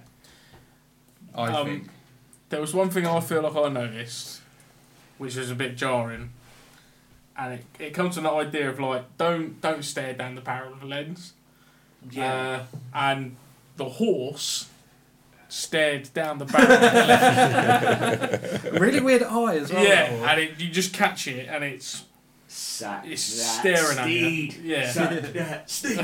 I Um, think. There was one thing I feel like I noticed, which was a bit jarring, and it, it comes from the idea of like don't don't stare down the barrel of the lens. yeah. Uh, and the horse stared down the barrel of the lens. Really weird eye as well. Yeah, and it, you just catch it, and it's Sack it's that staring at you. steed. Yeah. Sack that steed.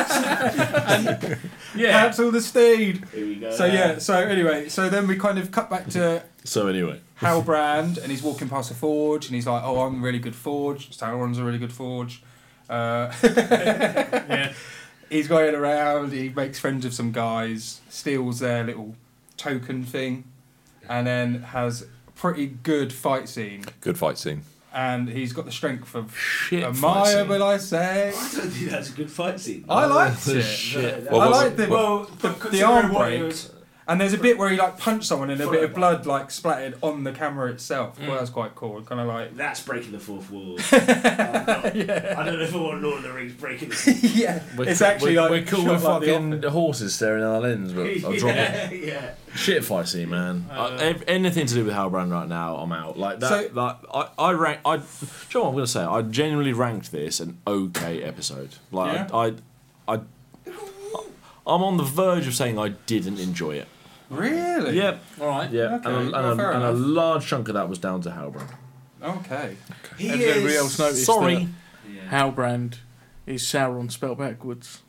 yeah. Cancel the steed. Here we go. So yeah. So anyway, so then we kind of cut back to So anyway, Halbrand, and he's walking past a forge, and he's like, "Oh, I'm a really good forge. Sauron's a really good forge." Uh, yeah. he's going around. He makes friends with some guys, steals their little token thing, and then has a pretty good fight scene. Good fight scene. And he's got the strength of shit. a fight Maya, scene. will I say? I don't think that's a good fight scene. I liked the it. shit. No, Well, I was like it- the, Well, the, but the arm considering what it break. was- And there's a bit where he like punched someone and a bit of Forever. blood like splattered on the camera itself. Well, Mm. that's quite cool. Kind of like That's breaking the fourth wall. I'm not- yeah, I don't know if I want Lord of the Rings breaking the fourth yeah. We're It's cool- actually we're, like we're cool shot with like The fucking Office. horses staring at our lens, but I'll drop it. yeah, yeah. Shit fight scene, man. Uh, I, ev- anything to do with Halbrand right now, I'm out. Like that. So- like I, I rank. I. Do you know what I'm gonna say? I genuinely ranked this an okay episode. Like Yeah? I, I, I, I'm on the verge of saying I didn't enjoy it. Really? Yep. All right. Yeah. Okay, And, a, well, and, a, fair and a enough. large chunk of that was down to Halbrand. Okay. He Has everybody is- else noticed Sorry. Yeah. Halbrand is Sauron spelled backwards.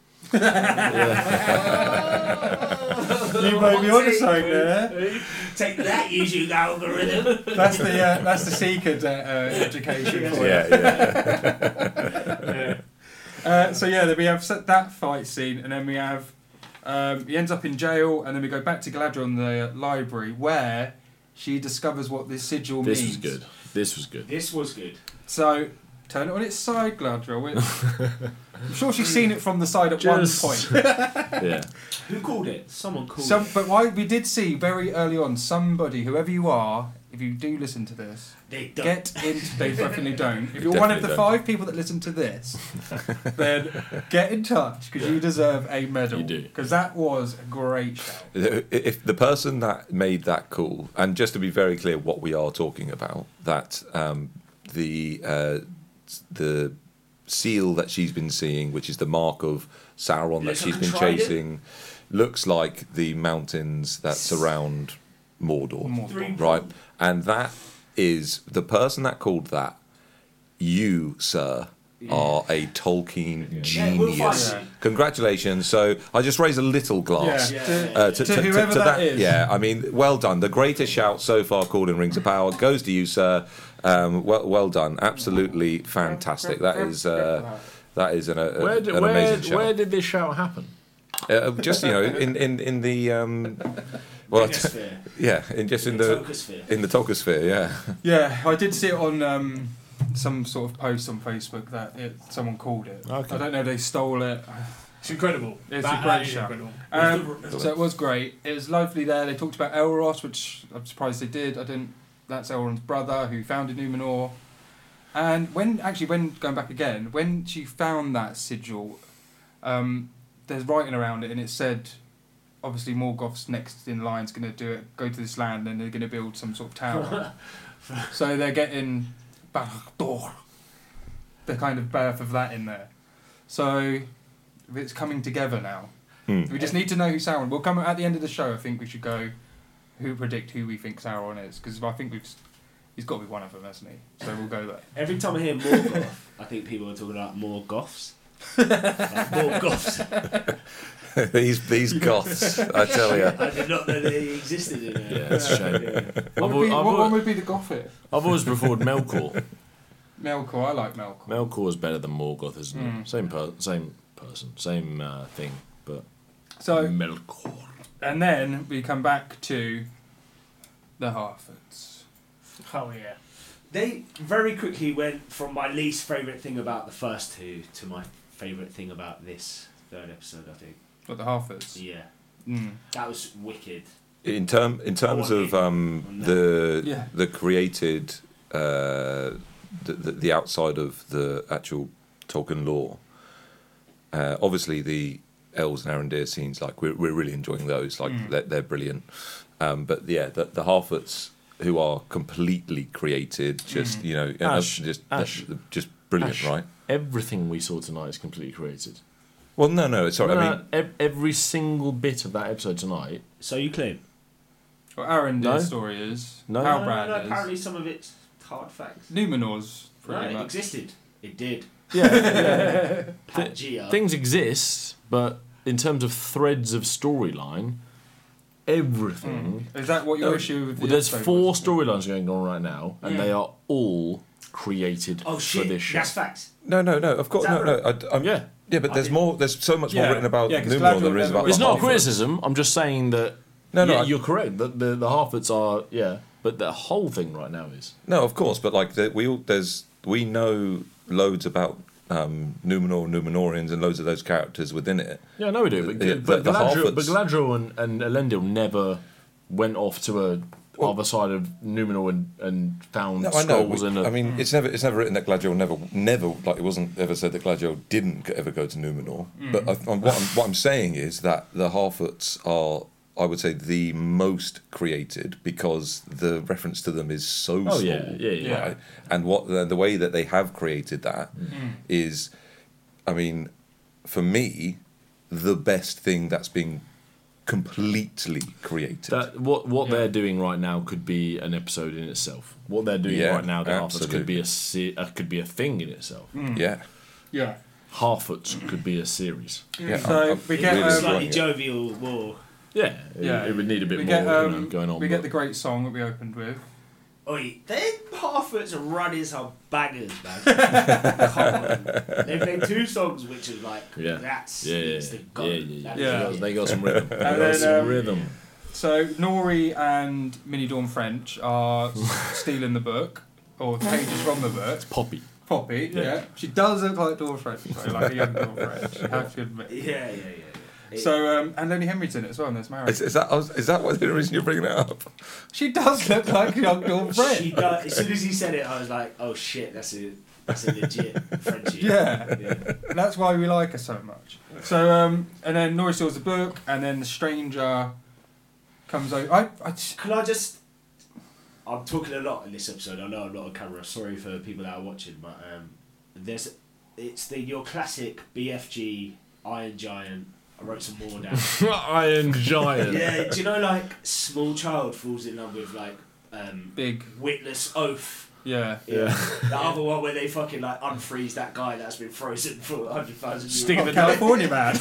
You made me onto something there. Take that, YouTube algorithm. That's the uh, that's the secret uh, uh, education for you. Yeah, yeah. Yeah. Uh, so yeah, then we have set that fight scene, and then we have um, he ends up in jail, and then we go back to Galadriel in the library where she discovers what this sigil This means. was good. This was good. This was good. So turn it on its side, Galadriel. Which I'm sure she's seen it from the side at Just- one point. Yeah. Who called it? Someone called Some, it. but why we did see very early on somebody, whoever you are, if you do listen to this, They don't. get into. They definitely don't. If They you're one of definitely the don't. five people that listen to this, then get in touch because you deserve a medal. You do. Because that was a great shout. If the person that made that call, and just to be very clear, what we are talking about, that um, the uh, the seal that she's been seeing, which is the mark of Sauron that Looks she's like been a trident. chasing, looks like the mountains that surround Mordor, Mordor. Three right? And that is the person that called that. You, sir, are a Tolkien Yeah, we'll genius. find you. Congratulations! So I just raise a little glass. Yeah. Yeah. To, Uh, to, to to- whoever to that is. Yeah, I mean, well done. The greatest shout so far called in Rings of Power goes to you, sir. Um, well, well done. Absolutely fantastic. That is uh, that is an, a, Where did, an where, amazing shout. where did this shout happen? Uh, just you know, in in in the um, well, Megasphere. yeah, in just in the Tokosphere. in the Tolkosphere, yeah. Yeah, I did see it on um, some sort of post on Facebook that it, someone called it. Okay. I don't know if they stole it. It's incredible. It's That- a great that is shout. incredible. Um, so it was great. It was lovely there. They talked about Elros, which I'm surprised they did. I didn't. That's Elrond's brother who founded Numenor. And when actually, when going back again, when she found that sigil, um, there's writing around it, and it said, obviously Morgoth's next in line's going to do it. Go to this land, and they're going to build some sort of tower. So they're getting Barad-dûr, the kind of birth of that in there. So it's coming together now. Hmm. We just need to know who Sauron. We'll come at the end of the show. I think we should go who predict who we think Sauron is, because I think we've he's got to be one of them, hasn't he? So we'll go there. Every time I hear Morgoth, I think people are talking about more goths. Like more goths. these these goths, I tell you. I did not know they existed in there. Yeah, it's a shame. Yeah. What, I've would al- be, I've what al- one would be the Gothic? I've always preferred Melkor. Melkor. I like Melkor. Melkor is better than Morgoth, isn't Mm. it? Same per- same person, same uh, thing, but So Melkor. and then we come back to the Harfords. Oh yeah. They very quickly went from my least favourite thing about the first two to my favourite thing about this third episode, I think. What the Harfords? Yeah. Mm. That was wicked. In term in terms of um, the Yeah. the created uh, the, the the outside of the actual Tolkien lore, uh, obviously the elves and Arondir scenes, like we're we're really enjoying those, like Mm. they're, they're brilliant. Um, but yeah, the the Harfoots who are completely created, just Mm. you know, and Ash, just Ash. just brilliant, Ash. right? Everything we saw tonight is completely created. Well, no, no, sorry, I mean. ev- every single bit of that episode tonight. So you claim? Well, Arondir's No. story is. No. How no, no, Brand no, is. apparently some of it's hard facts. Numenor's pretty No, it much. existed. It did. Yeah, yeah. Pangea. Things exist, but in terms of threads of storyline, everything. Mm. Is that what your Uh, issue with the Well, there's episode four was? storylines going on right now, and Yeah. they are all created Oh for shit, this show. that's facts. No, no, no. Of course, Is no, that no. I, I'm, Yeah. yeah, but I there's didn't- more. There's so much more Yeah. written about Yeah, 'cause Numenor Galadriel than there is never- about. It's the not a Harfoots. criticism. I'm just saying that. No, no, yeah, I- you're correct. The, the the Harfords are yeah, but the whole thing right now is No, of course, but like the, we all there's we know loads about um, Numenor and Numenorians and loads of those characters within it. yeah, no, we do. But, The- but, the- the Galadriel, but Harfoots- Galadriel and, and Elendil never went off to a other side of Numenor and, and found No, I know. scrolls we- in a. I mean, it's never it's never written that Galadriel never never like it wasn't ever said that Galadriel didn't g- ever go to Numenor. But I, I'm, what I'm what I'm saying is that the Harfoots are. I would say the most created because the reference to them is so Oh, small, yeah, yeah, yeah. right? And what the, the way that they have created that is, I mean, for me, the best thing that's being completely created. That what what Yeah. they're doing right now could be an episode in itself. What they're doing Yeah, right now, the Harfoots could be absolutely. a se- uh, could be a thing in itself. yeah, Yeah. Harfoots could be a series. yeah. So I'm- I'm we It get, was um, enjoying slightly it. jovial war. Yeah, it, Yeah. it would need a bit we more get, you um, know, going on. We but- get the great song that we opened with. Oi, them Harfoots are running some bangers, man. Come on. They played two songs which is like, Yeah. that's yeah, yeah, it's the yeah, goat. yeah, yeah, That yeah. is They it. got, they got some rhythm. They And got then, some um, rhythm. So Nori and Mini Dawn French are s- stealing the book, or pages from the book. Poppy. Poppy, yeah. yeah. She does look like Dawn French, though, like a young Dawn French, I have to admit. Yeah, yeah, yeah. yeah. So, um, and Lenny Henry's in it as well, and there's Mary. Is, is that is that what the reason you're bringing it up? She does look like a young Dawn French. She does. As soon as he said it, I was like, oh shit, that's a that's a legit Frenchie. Yeah. yeah. That's why we like her so much. So, um, and then Nori steals the book, and then the stranger comes over. I, I just, Can I just? I'm talking a lot in this episode. I know I'm not on camera. Sorry for people that are watching, but um, there's it's the your classic B F G Iron Giant. I wrote some more down. Iron Giant. Yeah, do you know like small child falls in love with like um, big, Witless Oath. yeah. Yeah. The other one where they fucking like unfreeze that guy that's been frozen for a hundred thousand years. Stick of the California Man.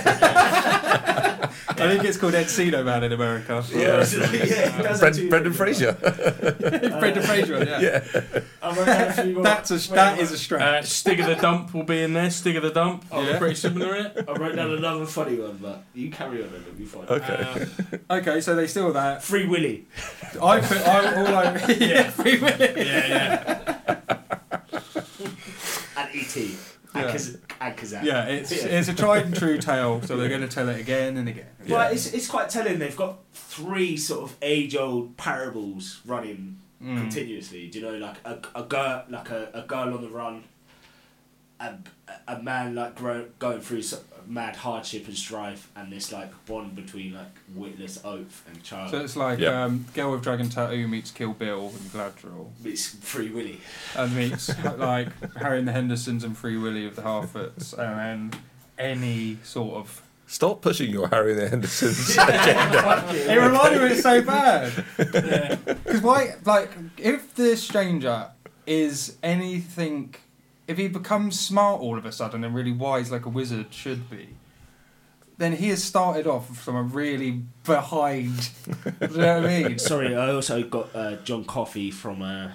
I think it's called Encino Man in America. Yeah, yeah, he does Brent, that too. Brendan Fraser. Brendan Fraser, yeah. Yeah. I wrote down a few more- That's a wait, that wait, is a stretch. Uh, Stig of the Dump will be in there. Stig of the Dump. Oh, Yeah. pretty similar in it. I wrote down another funny one, but you carry on and it'll be fine. Okay. Uh, Okay, so they steal that. Free Willy. I put I all I yeah, free Willy. yeah, yeah. And E T. Yeah. And, Kaz- and Kazan. Yeah, it's Yeah. it's a tried and true tale, so they're going to tell it again and again. Well, it's, it's quite telling. They've got three sort of age-old parables running Mm. continuously. Do you know, like a, a girl, like a, a girl on the run, a, a man like grow, going through some mad hardship and strife, and this like bond between like Witless Oath and child. So it's like Yeah. um, Girl with Dragon Tattoo meets Kill Bill and Gladriel, It's Free Willy. and meets like Harry and the Hendersons and Free Willy of the Harfords, and then any sort of. Stop pushing your Harry and the Hendersons. It reminded me it's so bad. Because why? Like, if the stranger is anything, if he becomes smart all of a sudden and really wise like a wizard should be, then he has started off from a really behind. Do you know what I mean? Sorry, I also got uh, John Coffey from uh,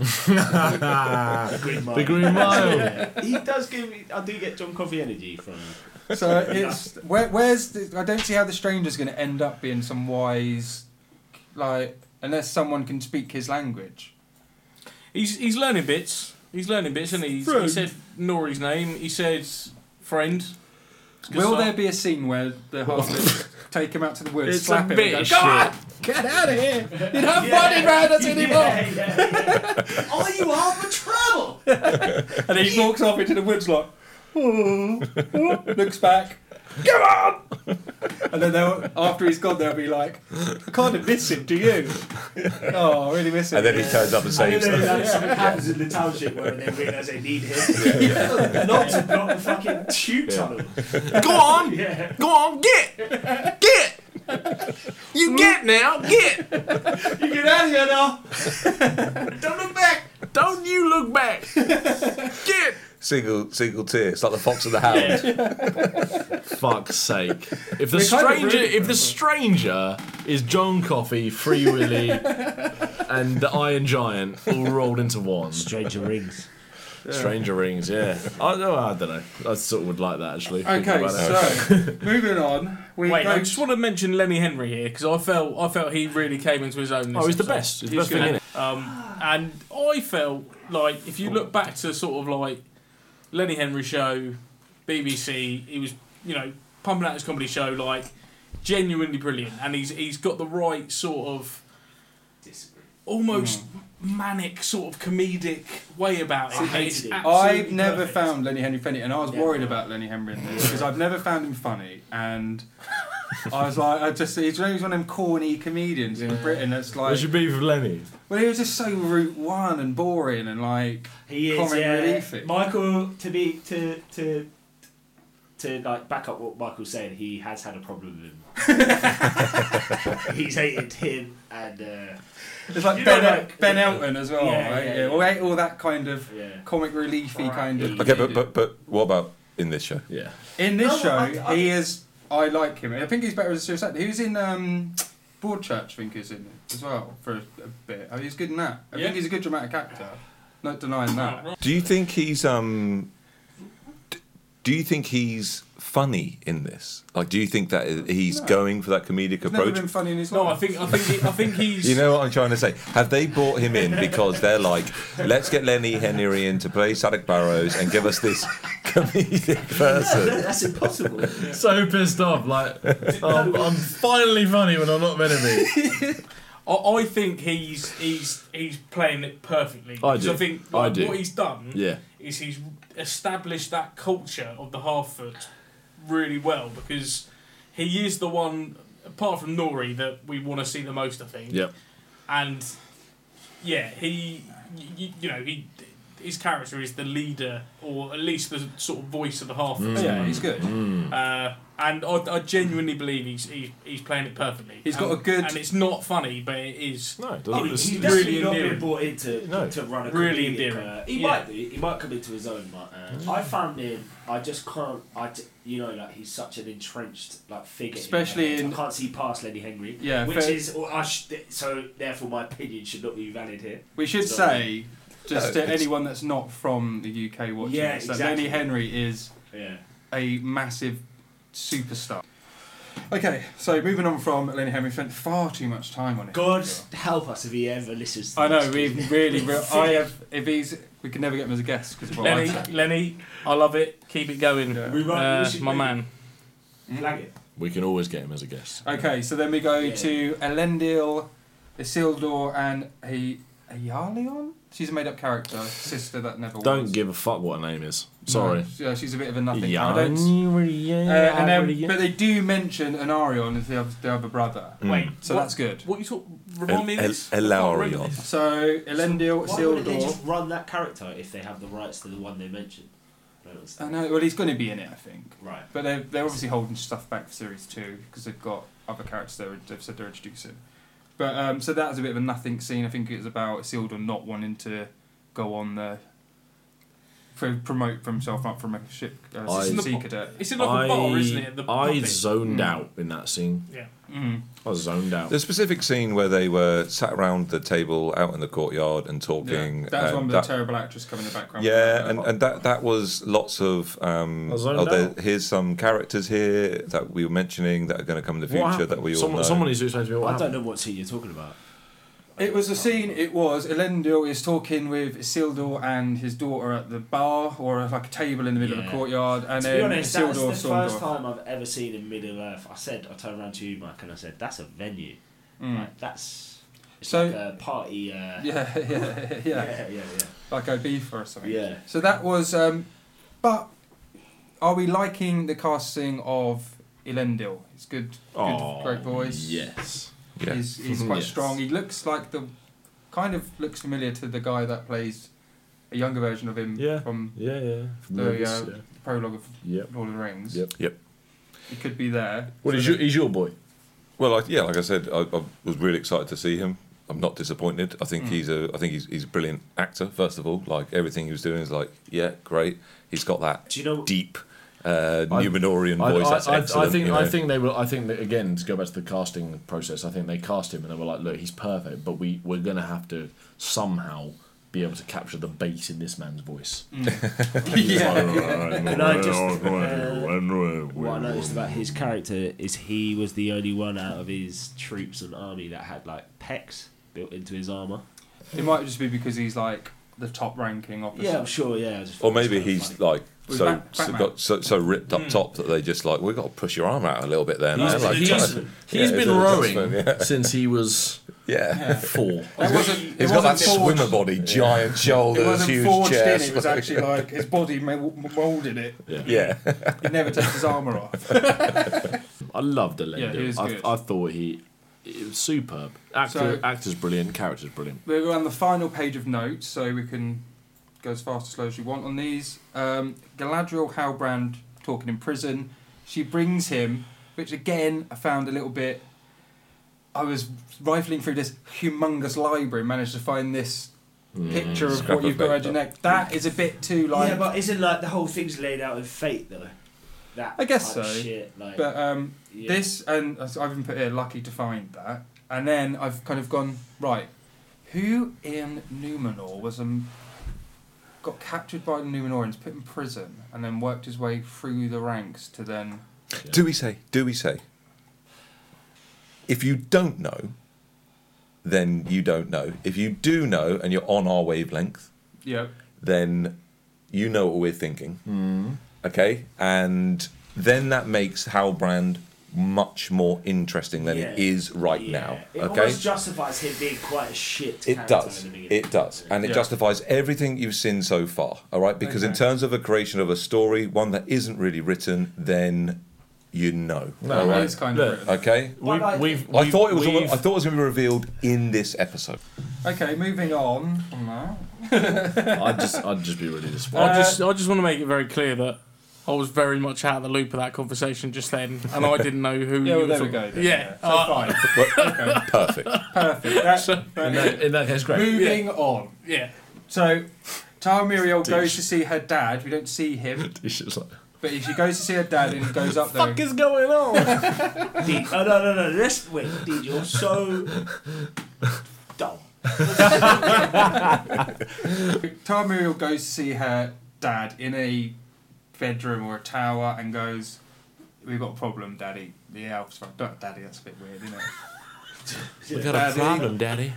the Green Mile. The Green Mile. Yeah. He does give me. I do get John Coffey energy from. So it's where, where's the, I don't see how the stranger's going to end up being some wise, like unless someone can speak his language. He's he's learning bits. He's learning bits, and he he said Nori's name. He says friend. It's good Will stuff. there be a scene where the halflings take him out to the woods, It's slap a him, bit and go, of "Come on, shit. get out of here! You're not funny around us anymore!" Yeah, yeah, yeah. Oh, you are for trouble. And then he walks off into the woods like, oh, oh, looks back, come on! And then they'll, after he's gone, they'll be like, I kind of miss him, do you? Oh, I really miss him. And then he turns up and And saves then them. like, something happens in the township where they realise they need him. Not to block the fucking tube tunnel. Go on! Yeah. Go on, get! Get! You get now, get! You get out of here now. Don't look back. Don't you look back! Get! Single, single tear. It's like the fox and the hound. Fuck's sake. If the We're kind of stranger rooting if for the stranger is John Coffey, Free Willy and the Iron Giant all rolled into one. Stranger Rings. Stranger Rings, yeah. I, no, I don't know. I sort of would like that actually. thinking Okay, about it. so moving on. We Wait, go I just want to mention Lenny Henry here because I felt I felt he really came into his own. This Oh, he's the episode. best. He's the He's best thing good. in it. Um, and I felt like if you look back to sort of like Lenny Henry show, B B C, he was you know pumping out his comedy show like genuinely brilliant, and he's he's got the right sort of Disagree. almost manic sort of comedic way about it. I and hated it's it. absolutely I've never perfect. found Lenny Henry funny, and I was Yeah. worried about Lenny Henry in this because I've never found him funny, and I was like, I just he's one of them corny comedians in Britain that's like, What's your beef with Lenny? well, he was just so route one and boring and like, He is, comic yeah. relief-y. Michael, to be to to to like back up what Michael's saying, he has had a problem with him. He's hated him and uh, it's like You Ben, know, like- Ben Elton as well, Yeah, right? yeah, Yeah, yeah. all, that- all that kind of yeah. comic reliefy kind of. Okay, but, but but what about in this show? Yeah. In this No, show, I- I- he is. I like him. I think he's better as a serious actor. He was in um, Broadchurch, I think he's in it as well for a, a bit. I mean, he's good in that. I Yeah. think he's a good dramatic actor. Not denying that. Do you think he's um? d- do you think he's funny in this? Like, do you think that he's No. going for that comedic He's never approach? been funny in his No, I life. think I think he, I think he's. You know what I'm trying to say? Have they brought him in because they're like, let's get Lenny Henry in to play Sadek Barrows and give us this comedic person? That's impossible. So pissed off. Like, I'm, I'm finally funny when I'm not meant to be. I, I think he's he's he's playing it perfectly. I Because do. I think I like, do. what he's done Yeah. is he's established that culture of the half foot really well, because he is the one, apart from Nori, that we want to see the most, I think. Yep. And yeah, he, you, you know, he, his character is the leader, or at least the sort of voice of the half foot. Yeah, he's good. Uh, and I, I genuinely believe he's, he's he's playing it perfectly. He's got and, a good- and it's not funny, but it is. No, it Oh, doesn't. he's it's- definitely really not endearing. been brought in to, No. to run a Really comedic, endearing. Uh, he Yeah. might be. He might come into his own, but uh, I found him. I just can't. I j- you know, like he's such an entrenched like figure. Especially in, in- I can't see past Lenny Henry. Yeah, which fair- is or I sh- so therefore my opinion should not be valid here. We should So- say, just No, to it's- anyone that's not from the U K watching Yeah, this, that exactly. Lenny Henry is Yeah. a massive superstar. Okay, so moving on from Lenny Henry, spent far too much time on it. God help us if he ever listens. To I know, this. we really, re- I have, if he's, we can never get him as a guest because of what Lenny, I said. Lenny, I love it. Keep it going, Yeah. We might- we uh, should my maybe- man. flag it. We can always get him as a guest. Okay, so then we go Yeah. to Elendil, Isildur, and a Ayalion? She's a made up character, sister that never Don't was. give a fuck what her name is. Sorry. No, yeah, she's a bit of a nothing. Yeah, I don't- Uh, and then, but they do mention Anarion as the other, the other brother, Mm. Wait, so what, that's good. What you talk? Remind me of El- this. El- I can't remember Elarion. this. So Elendil, Why wouldn't they Isildur. just run that character if they have the rights to the one they mentioned? I don't I understand. know. Well, he's going to be in it, I think. Right. But they're they're obviously holding stuff back for series two because they've got other characters they're, they've said they're introducing. But um, so that was a bit of a nothing scene. I think it was about Isildur not wanting to go on the for promote for himself up from a ship uh, I- sea cadet. It's in like a bar, isn't it? The I puppet. zoned Mm. out in that scene. Yeah. Mm. I was zoned out. The specific scene where they were sat around the table out in the courtyard and talking. Yeah. That's and one with that- the terrible actress coming in the background. Yeah, and, and that that was lots of. Um, I was zoned oh, there, out. here's some characters here that we were mentioning that are going to come in the What future happened? that we all someone, know. someone needs to explain to me what I happened. don't know what scene you're talking about. It was a scene. It was Elendil is talking with Isildur and his daughter at the bar or like a table in the middle of Yeah. a courtyard, and to then be honest, that's Isildur the stormed first off. time I've ever seen in Middle Earth. I said, I turned around to you, Mike, and I said, "That's a venue. Mm. Like, that's it's So- like a party." Uh, Yeah, yeah, yeah, yeah, yeah, yeah. like Ibiza or something. Yeah. So that was. Um, but are we liking the casting of Elendil? It's good, good, Oh, great voice. Yes. Yeah. He's, he's quite Yes. strong. He looks like the, kind of looks familiar to the guy that plays a younger version of him Yeah. from Yeah, yeah. From the movies, uh, yeah. prologue of Yep. Lord of the Rings. Yep. Yep. He could be there. What So is that- your, he's your boy? Well, like, yeah, like I said, I, I was really excited to see him. I'm not disappointed. I think Mm. he's a. I think he's he's a brilliant actor. First of all, like everything he was doing is like, yeah, great. He's got that Do you know? deep uh, I- Numenorian I, voice. I, That's I, excellent. I think you know. I think they were. I think that again to go back to the casting process. I think they cast him and they were like, "Look, he's perfect, but we we're gonna have to somehow be able to capture the bass in this man's voice." yeah. And I just, uh, what I noticed about his character is he was the only one out of his troops and army that had like pecs built into his armor. It might just be because he's like the top ranking officer. Yeah, I'm sure. Yeah, I just Or thought it was maybe kinda he's funny. like Was so, Bat- so Batman? got so, so ripped up top that they just like we've got to push your arm out a little bit there. He's, man. Like, he's, try he's to- been yeah, it's an rowing adjustment, yeah. since he was Yeah. four. That wasn't, it He's got that wasn't forged. swimmer body, giant It shoulders, wasn't huge forged chest. in. It was actually like his body moulded it. Yeah. yeah. He never takes his armour off. I loved Elendil. Yeah, he was I, good. I thought he, it was superb. Actor, So- actor's brilliant. Character's brilliant. We're on the final page of notes, so we can go as fast or slow as you want on these. Um, Galadriel Halbrand talking in prison. She brings him, which again I found a little bit. I was rifling through this humongous library and managed to find this picture of Mm, Scrap what you've of got around your paper. neck. That is a bit too like. yeah, but isn't like the whole thing's laid out in fate though? That I guess type of so, Shit, like, But um, yeah. this, and I've even put here, lucky to find that. And then I've kind of gone, right, who in Numenor was a m- got captured by the Numenorians, put in prison, and then worked his way through the ranks to then. Do we say? Do we say? If you don't know, then you don't know. If you do know and you're on our wavelength, Yeah. then you know what we're thinking. Mm. Okay? And then that makes Halbrand much more interesting than it Yeah. is right Yeah. now. It Okay? almost justifies him being quite a shit It character does. in the beginning. It does. And it Yeah. justifies everything you've seen so far. All right? Because in Okay. terms of a creation of a story, one that isn't really written, then you know. No, all It right? is kind Look, of written. Okay? We've, I- we've, I we've- thought it was. we've- Almost, I thought it was going to be revealed in this episode. Okay, moving on from that. I'd just, I'd just be really disappointed. I just, I just want to make it very clear that I was very much out of the loop of that conversation just then, and I didn't know who. Yeah, you well, were there we talking- go. Then, Yeah, So uh, fine. okay, Perfect. perfect. That's, in, that, in that case, great. moving on. yeah. So, Tara Muriel goes Dish. to see her dad. We don't see him, It's just like, but she goes to see her dad and he goes up there. fuck is going on? Did, oh no no no! Let's wait. Did you're so dumb. Tara Muriel goes to see her dad in a bedroom or a tower and goes, "We've got a problem, Daddy." The elves, don't Daddy. That's a bit weird, isn't it? We got Daddy. a problem, Daddy.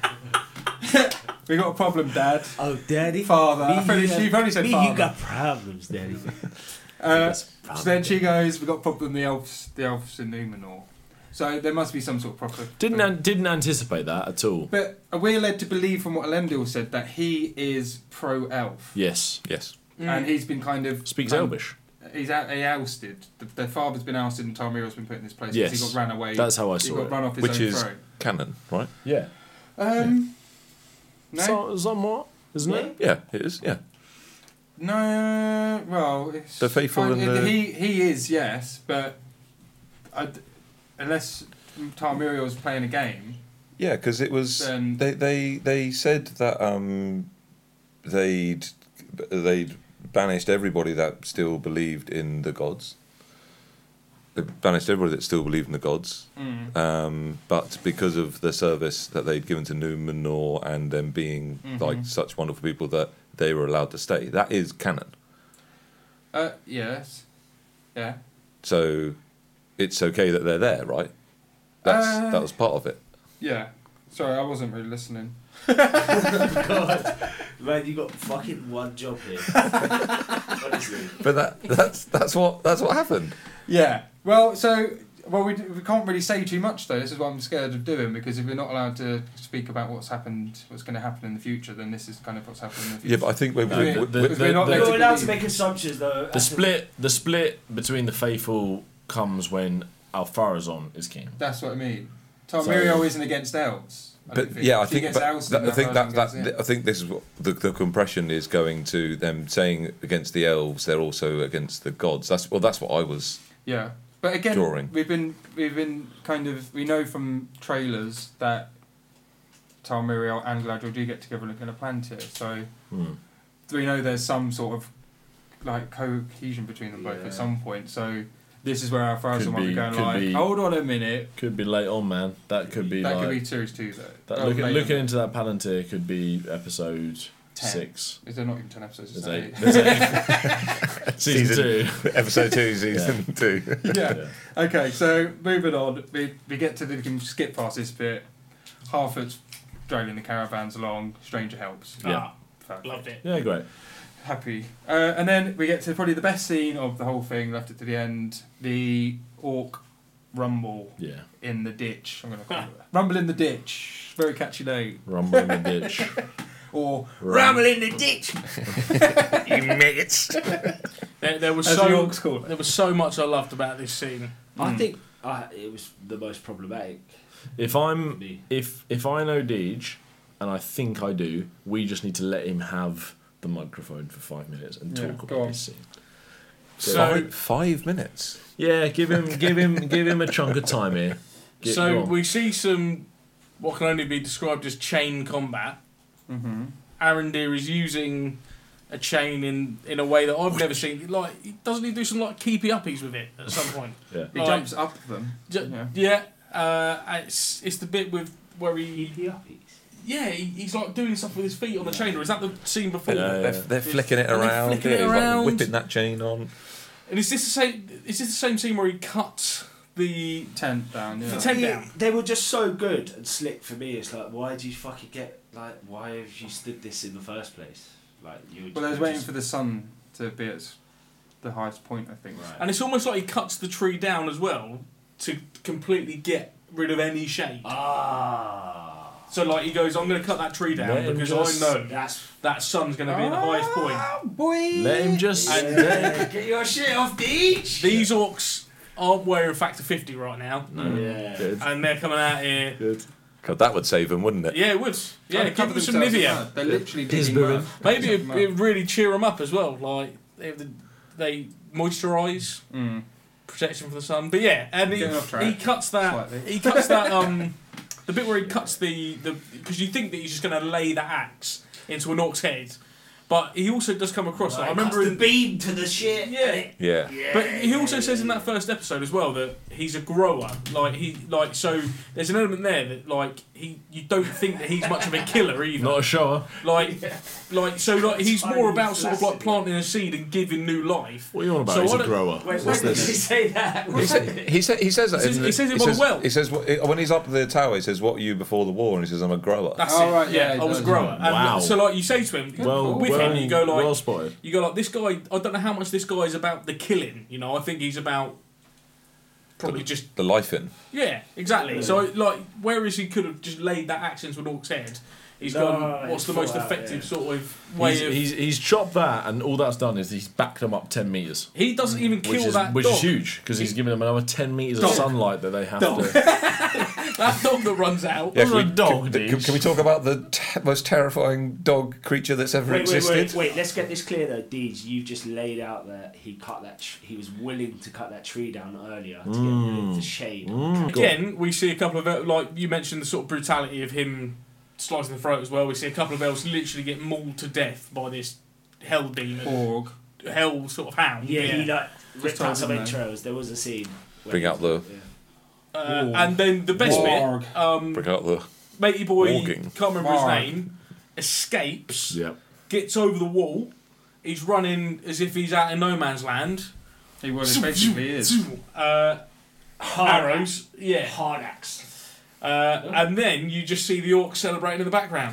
We got a problem, Dad. Oh, Daddy. Father. I Me, thought you she got- probably said me, father. you got problems, Daddy. Uh, That's so problem, then she Daddy. goes, "We got a problem. The elves, the elves in Numenor." So there must be some sort of proper. Didn't an- didn't anticipate that at all. But we're led to believe from what Elendil said that he is pro-elf, Yes, Yes. and he's been kind of speaks kind- Elvish. He's out, he ousted. The, their father's been ousted, and Tarmiriel's been put in his place Yes. because he got ran away. That's how I he saw got it. run off his Which own is throne. canon, right? Yeah, Um, no, so, somewhat, isn't it? Yeah, it is. Yeah. no. Well, it's The faithful fine. and the- he he is, yes, but I, unless Tarmiriel's playing a game, Yeah, because it was Then- they, they they said that um they'd they'd banished everybody that still believed in the gods. They banished everybody that still believed in the gods. mm, Um, but because of the service that they'd given to Numenor and them being Mhm. like such wonderful people that they were allowed to stay. That is canon. uh, yes, yeah. So it's okay that they're there, right? That's Uh, that was part of it. Yeah. Sorry, I wasn't really listening. God, man, you got fucking one job here. Honestly. But that that's that's what that's what happened. Yeah. Well, so well, we we can't really say too much though. This is what I'm scared of doing because if we're not allowed to speak about what's happened, what's going to happen in the future, then this is kind of what's happening in the future. Yeah, but I think we, No, we, the- we, the- Because we're not the- meant You're to allowed to believe. make assumptions though. The split, the split between the faithful comes when Al-Farazon is king. That's what I mean. Tom So- Muriel isn't against elves. I don't But think. yeah, I She think gets but ousted that, and I think Alfaro that, that gets in. I think this is what the, the compression is going to them saying against the elves. They're also against the gods. That's well, that's what I was. Yeah, but again, drawing. we've been we've been kind of we know from trailers that Tom Muriel and Galadriel do get together and are going to Palantir. So Hmm. we know there's some sort of like cohesion between them both Yeah. at some point. So this is where our Alfaro Could might be be- going could like, be- hold on a minute, Could be late on, man. That could be that like could be series two though. that. Oh, Looking, later. looking into that Palantir could be episode Ten. six. Is there not even ten episodes? There's Is eight. that There's eight. Season, two. Episode two, season two. yeah. Yeah. Okay, so moving on, we we get to the we can skip past this bit. Harfoot's driving the caravans along. Stranger helps. Yeah. Perfect. Loved it. Yeah, great. Happy. Uh, and then we get to probably the best scene of the whole thing. Left it to the end. The orc rumble Yeah. in the ditch. I'm gonna call it rumble in the ditch. Very catchy name. Rumble in the ditch. Or Ramble in the ditch. You maggots. There, there was as the so orcs call it. there was so much I loved about this scene. I Mm. think uh, it was the most problematic. If for I'm me. if if I know Deej, and I think I do, we just need to let him have the microphone for five minutes and Yeah, talk go about on. this scene. So Five, five minutes. Yeah, give him give him give him a chunk of time here. Get- go so on. we see some what can only be described as chain combat. Mm-hmm. Arondir is using a chain in, in a way that I've never seen. Like, he- doesn't he do some like keepy uppies with it at some point? yeah. He Like- jumps up them. Ju- Yeah. yeah, uh, it's it's the bit with where he Yuppies. yeah, he, he's like doing stuff with his feet on the chain. Or is that the scene before? Yeah. They're, they're flicking it And they're around, flicking it yeah, he's, like, around. whipping that chain on. And is this the same? Is this the same scene where he cuts the Tent down, yeah. The tent down? They were just so good and slick for me. It's like, why do you fucking get like? Why have you stood this in the first place? Like you. Well, I was waiting for the sun to be at the highest point, I think. Right. And it's almost like he cuts the tree down as well to completely get rid of any shade. Ah. So like he goes, I'm going to cut that tree down Let him because just- I know That's that sun's going to be at the highest point. Ah, boy! Let him just. And get your shit off the beach. these orcs aren't wearing Factor fifty right now, Yeah. Good. and they're coming out here. Good. God, that would save them, wouldn't it? Yeah, it would. Yeah, Trying to give cover them some themselves in Nivea. mud. They're literally Piss digging booming. mud. Maybe Digging it mud. it really cheer them up as well. Like they have the, they moisturise, Mm. protection from the sun. But yeah, and he, Getting off track. he cuts that. Slightly. He cuts that. Um, the bit where he cuts the the because you think that he's just going to lay that axe into an orc's head, but he also does come across. Like, I remember the in, beam to the shit. Yeah. Yeah. Yeah. But he also says in that first episode as well that he's a grower. Like he like so there's an element there that like he you don't think that he's much of a killer either. Not a shower. Like like so like he's more Tiny about sort of like flaccid. planting a seed and giving new life. What are you on about? So He's I a don't- grower. Wait, What's wait, did this? he say that? He, said, he, said, he says that. He says- in he the- says it he on the says, well. He says wh- when he's up the tower. He says, "What were you before the war?" And he says, "I'm a grower." That's Oh, it. right, yeah, yeah, he I was a does, grower. yeah. And Wow. so like you say to him Well, with well, him you go like well spotted. you go like this guy I don't know how much this guy is about the killing, you know, I think he's about probably just The life in. yeah, exactly. So like whereas he could have just laid that axe into an orc's head, he's No, gone what's he's the most thought out, effective yeah. sort of way He's, of he's, he's chopped that, and all that's done is he's backed them up ten metres. he doesn't even kill Which is, that which dog. is huge, because he's He- giving them another ten metres Dog. of sunlight that they have Dog. to. That dog that runs out. Yeah, What can a we- dog, can, dude. can we talk about the te- most terrifying dog creature that's ever Wait, wait, existed? wait, wait. Let's get this clear though, Deej. You've just laid out that he cut that. Tr- he was willing to cut that tree down earlier to get rid of the shade. Mm, go on. Again, we see a couple of el- like you mentioned the sort of brutality of him slicing the throat as well. We see a couple of elves literally get mauled to death by this hell demon, Org. hell sort of hound. Yeah, he like ripped told out some him that. intros. There was a scene. where Bring he- out the- yeah. Uh, Warg. and then the best Warg. bit, um, Bring out the. matey boy, Warging. can't remember his Warg. name, escapes, Yeah. gets over the wall. He's running as if he's out in no man's land. He well, it basically is. Uh, Hard arrows, yeah. Hard axe. Uh, and then you just see the orcs celebrating in the background.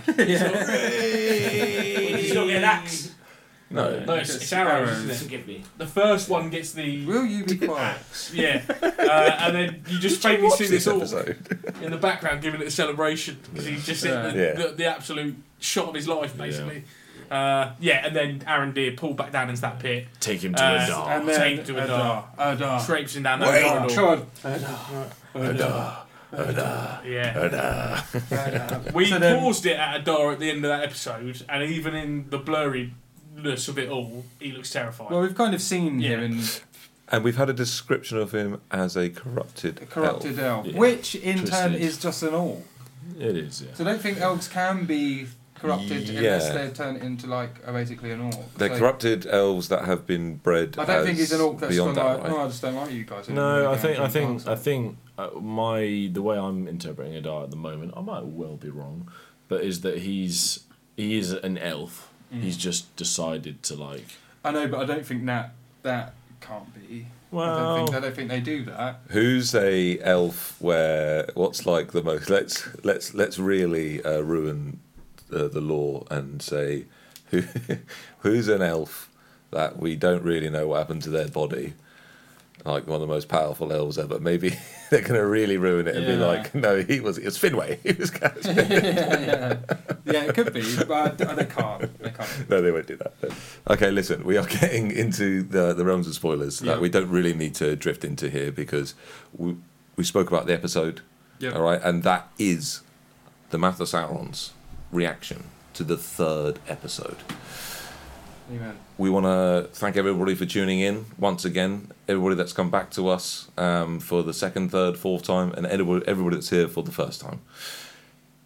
He's not getting an axe. No. No, it's, it's arrows, isn't it? Forgive me. The first one gets the Will you be quiet? yeah, uh, and then you just Did you faintly watch see this this orc episode? in the background giving it a celebration because he's just hitting the, Yeah. the, the absolute shot of his life, basically. Yeah, uh, yeah and then Aaron Deer pulled back down into that pit, Take him to Uh, a dog. And then Take to a Adar. Adar. traipsing down that Wait. corridor. Chod. Yeah, we So then- paused it at Adar at the end of that episode, and even in the blurriness of it all, he looks terrifying. Well, we've kind of seen Yeah. him in And we've had a description of him as a corrupted, a corrupted elf, Yeah. which in turn Twisted. is just an orc. It is, yeah. So I don't think elves can be corrupted unless Yeah. they're turned into like a, basically an orc. They're So corrupted elves that have been bred. I don't as think he's an orc that's gone beyond that, like, right? oh, I just don't like you guys. No, anymore, I you think, I don't think, answer." I think, uh, my the way I'm interpreting Adar at the moment, I might well be wrong, but is that he's he is an elf. Mm. He's just decided to like. I know, but I don't think that that can't be. I Well, don't think I don't think they do that. Who's a elf where what's like the most? Let's let's let's really uh, ruin uh, the law and say who who's an elf that we don't really know what happened to their body. Like one of the most powerful elves ever. Maybe they're going to really ruin it and be Yeah. like, no, he was. It was Finway. He was. yeah, yeah. yeah, it could be, but I- they can't. They can't. No, they won't do that. Okay, listen, we are getting into the the realms of spoilers Yeah. that we don't really need to drift into here because we we spoke about the episode, Yeah. all right, and that is the Math of Sauron's reaction to the third episode. Amen. We want to thank everybody for tuning in once again. Everybody that's come back to us um, for the second, third, fourth time, and everybody, everybody that's here for the first time.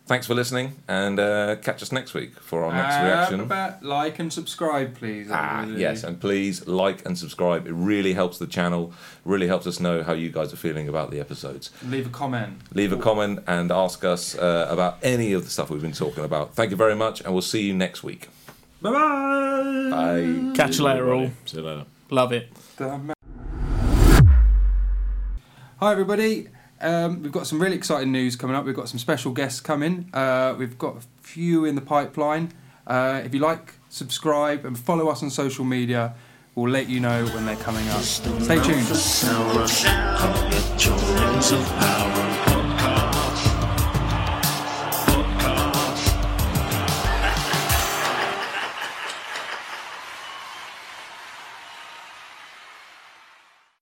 thanks for listening, and uh, catch us next week for our next Uh, reaction. about like and subscribe, please. Ah, everybody. yes, and please like and subscribe. It really helps the channel, really helps us know how you guys are feeling about the episodes. Leave a comment. Leave a comment and ask us uh, about any of the stuff we've been talking about. Thank you very much, and we'll see you next week. Bye-bye. Bye. Catch you later, all. See you later. Love it. Hi, everybody. Um, we've got some really exciting news coming up. We've got some special guests coming. Uh, we've got a few in the pipeline. Uh, if you like, subscribe and follow us on social media. We'll let you know when they're coming up. Stay tuned. Sound rush. Come get your rings of power.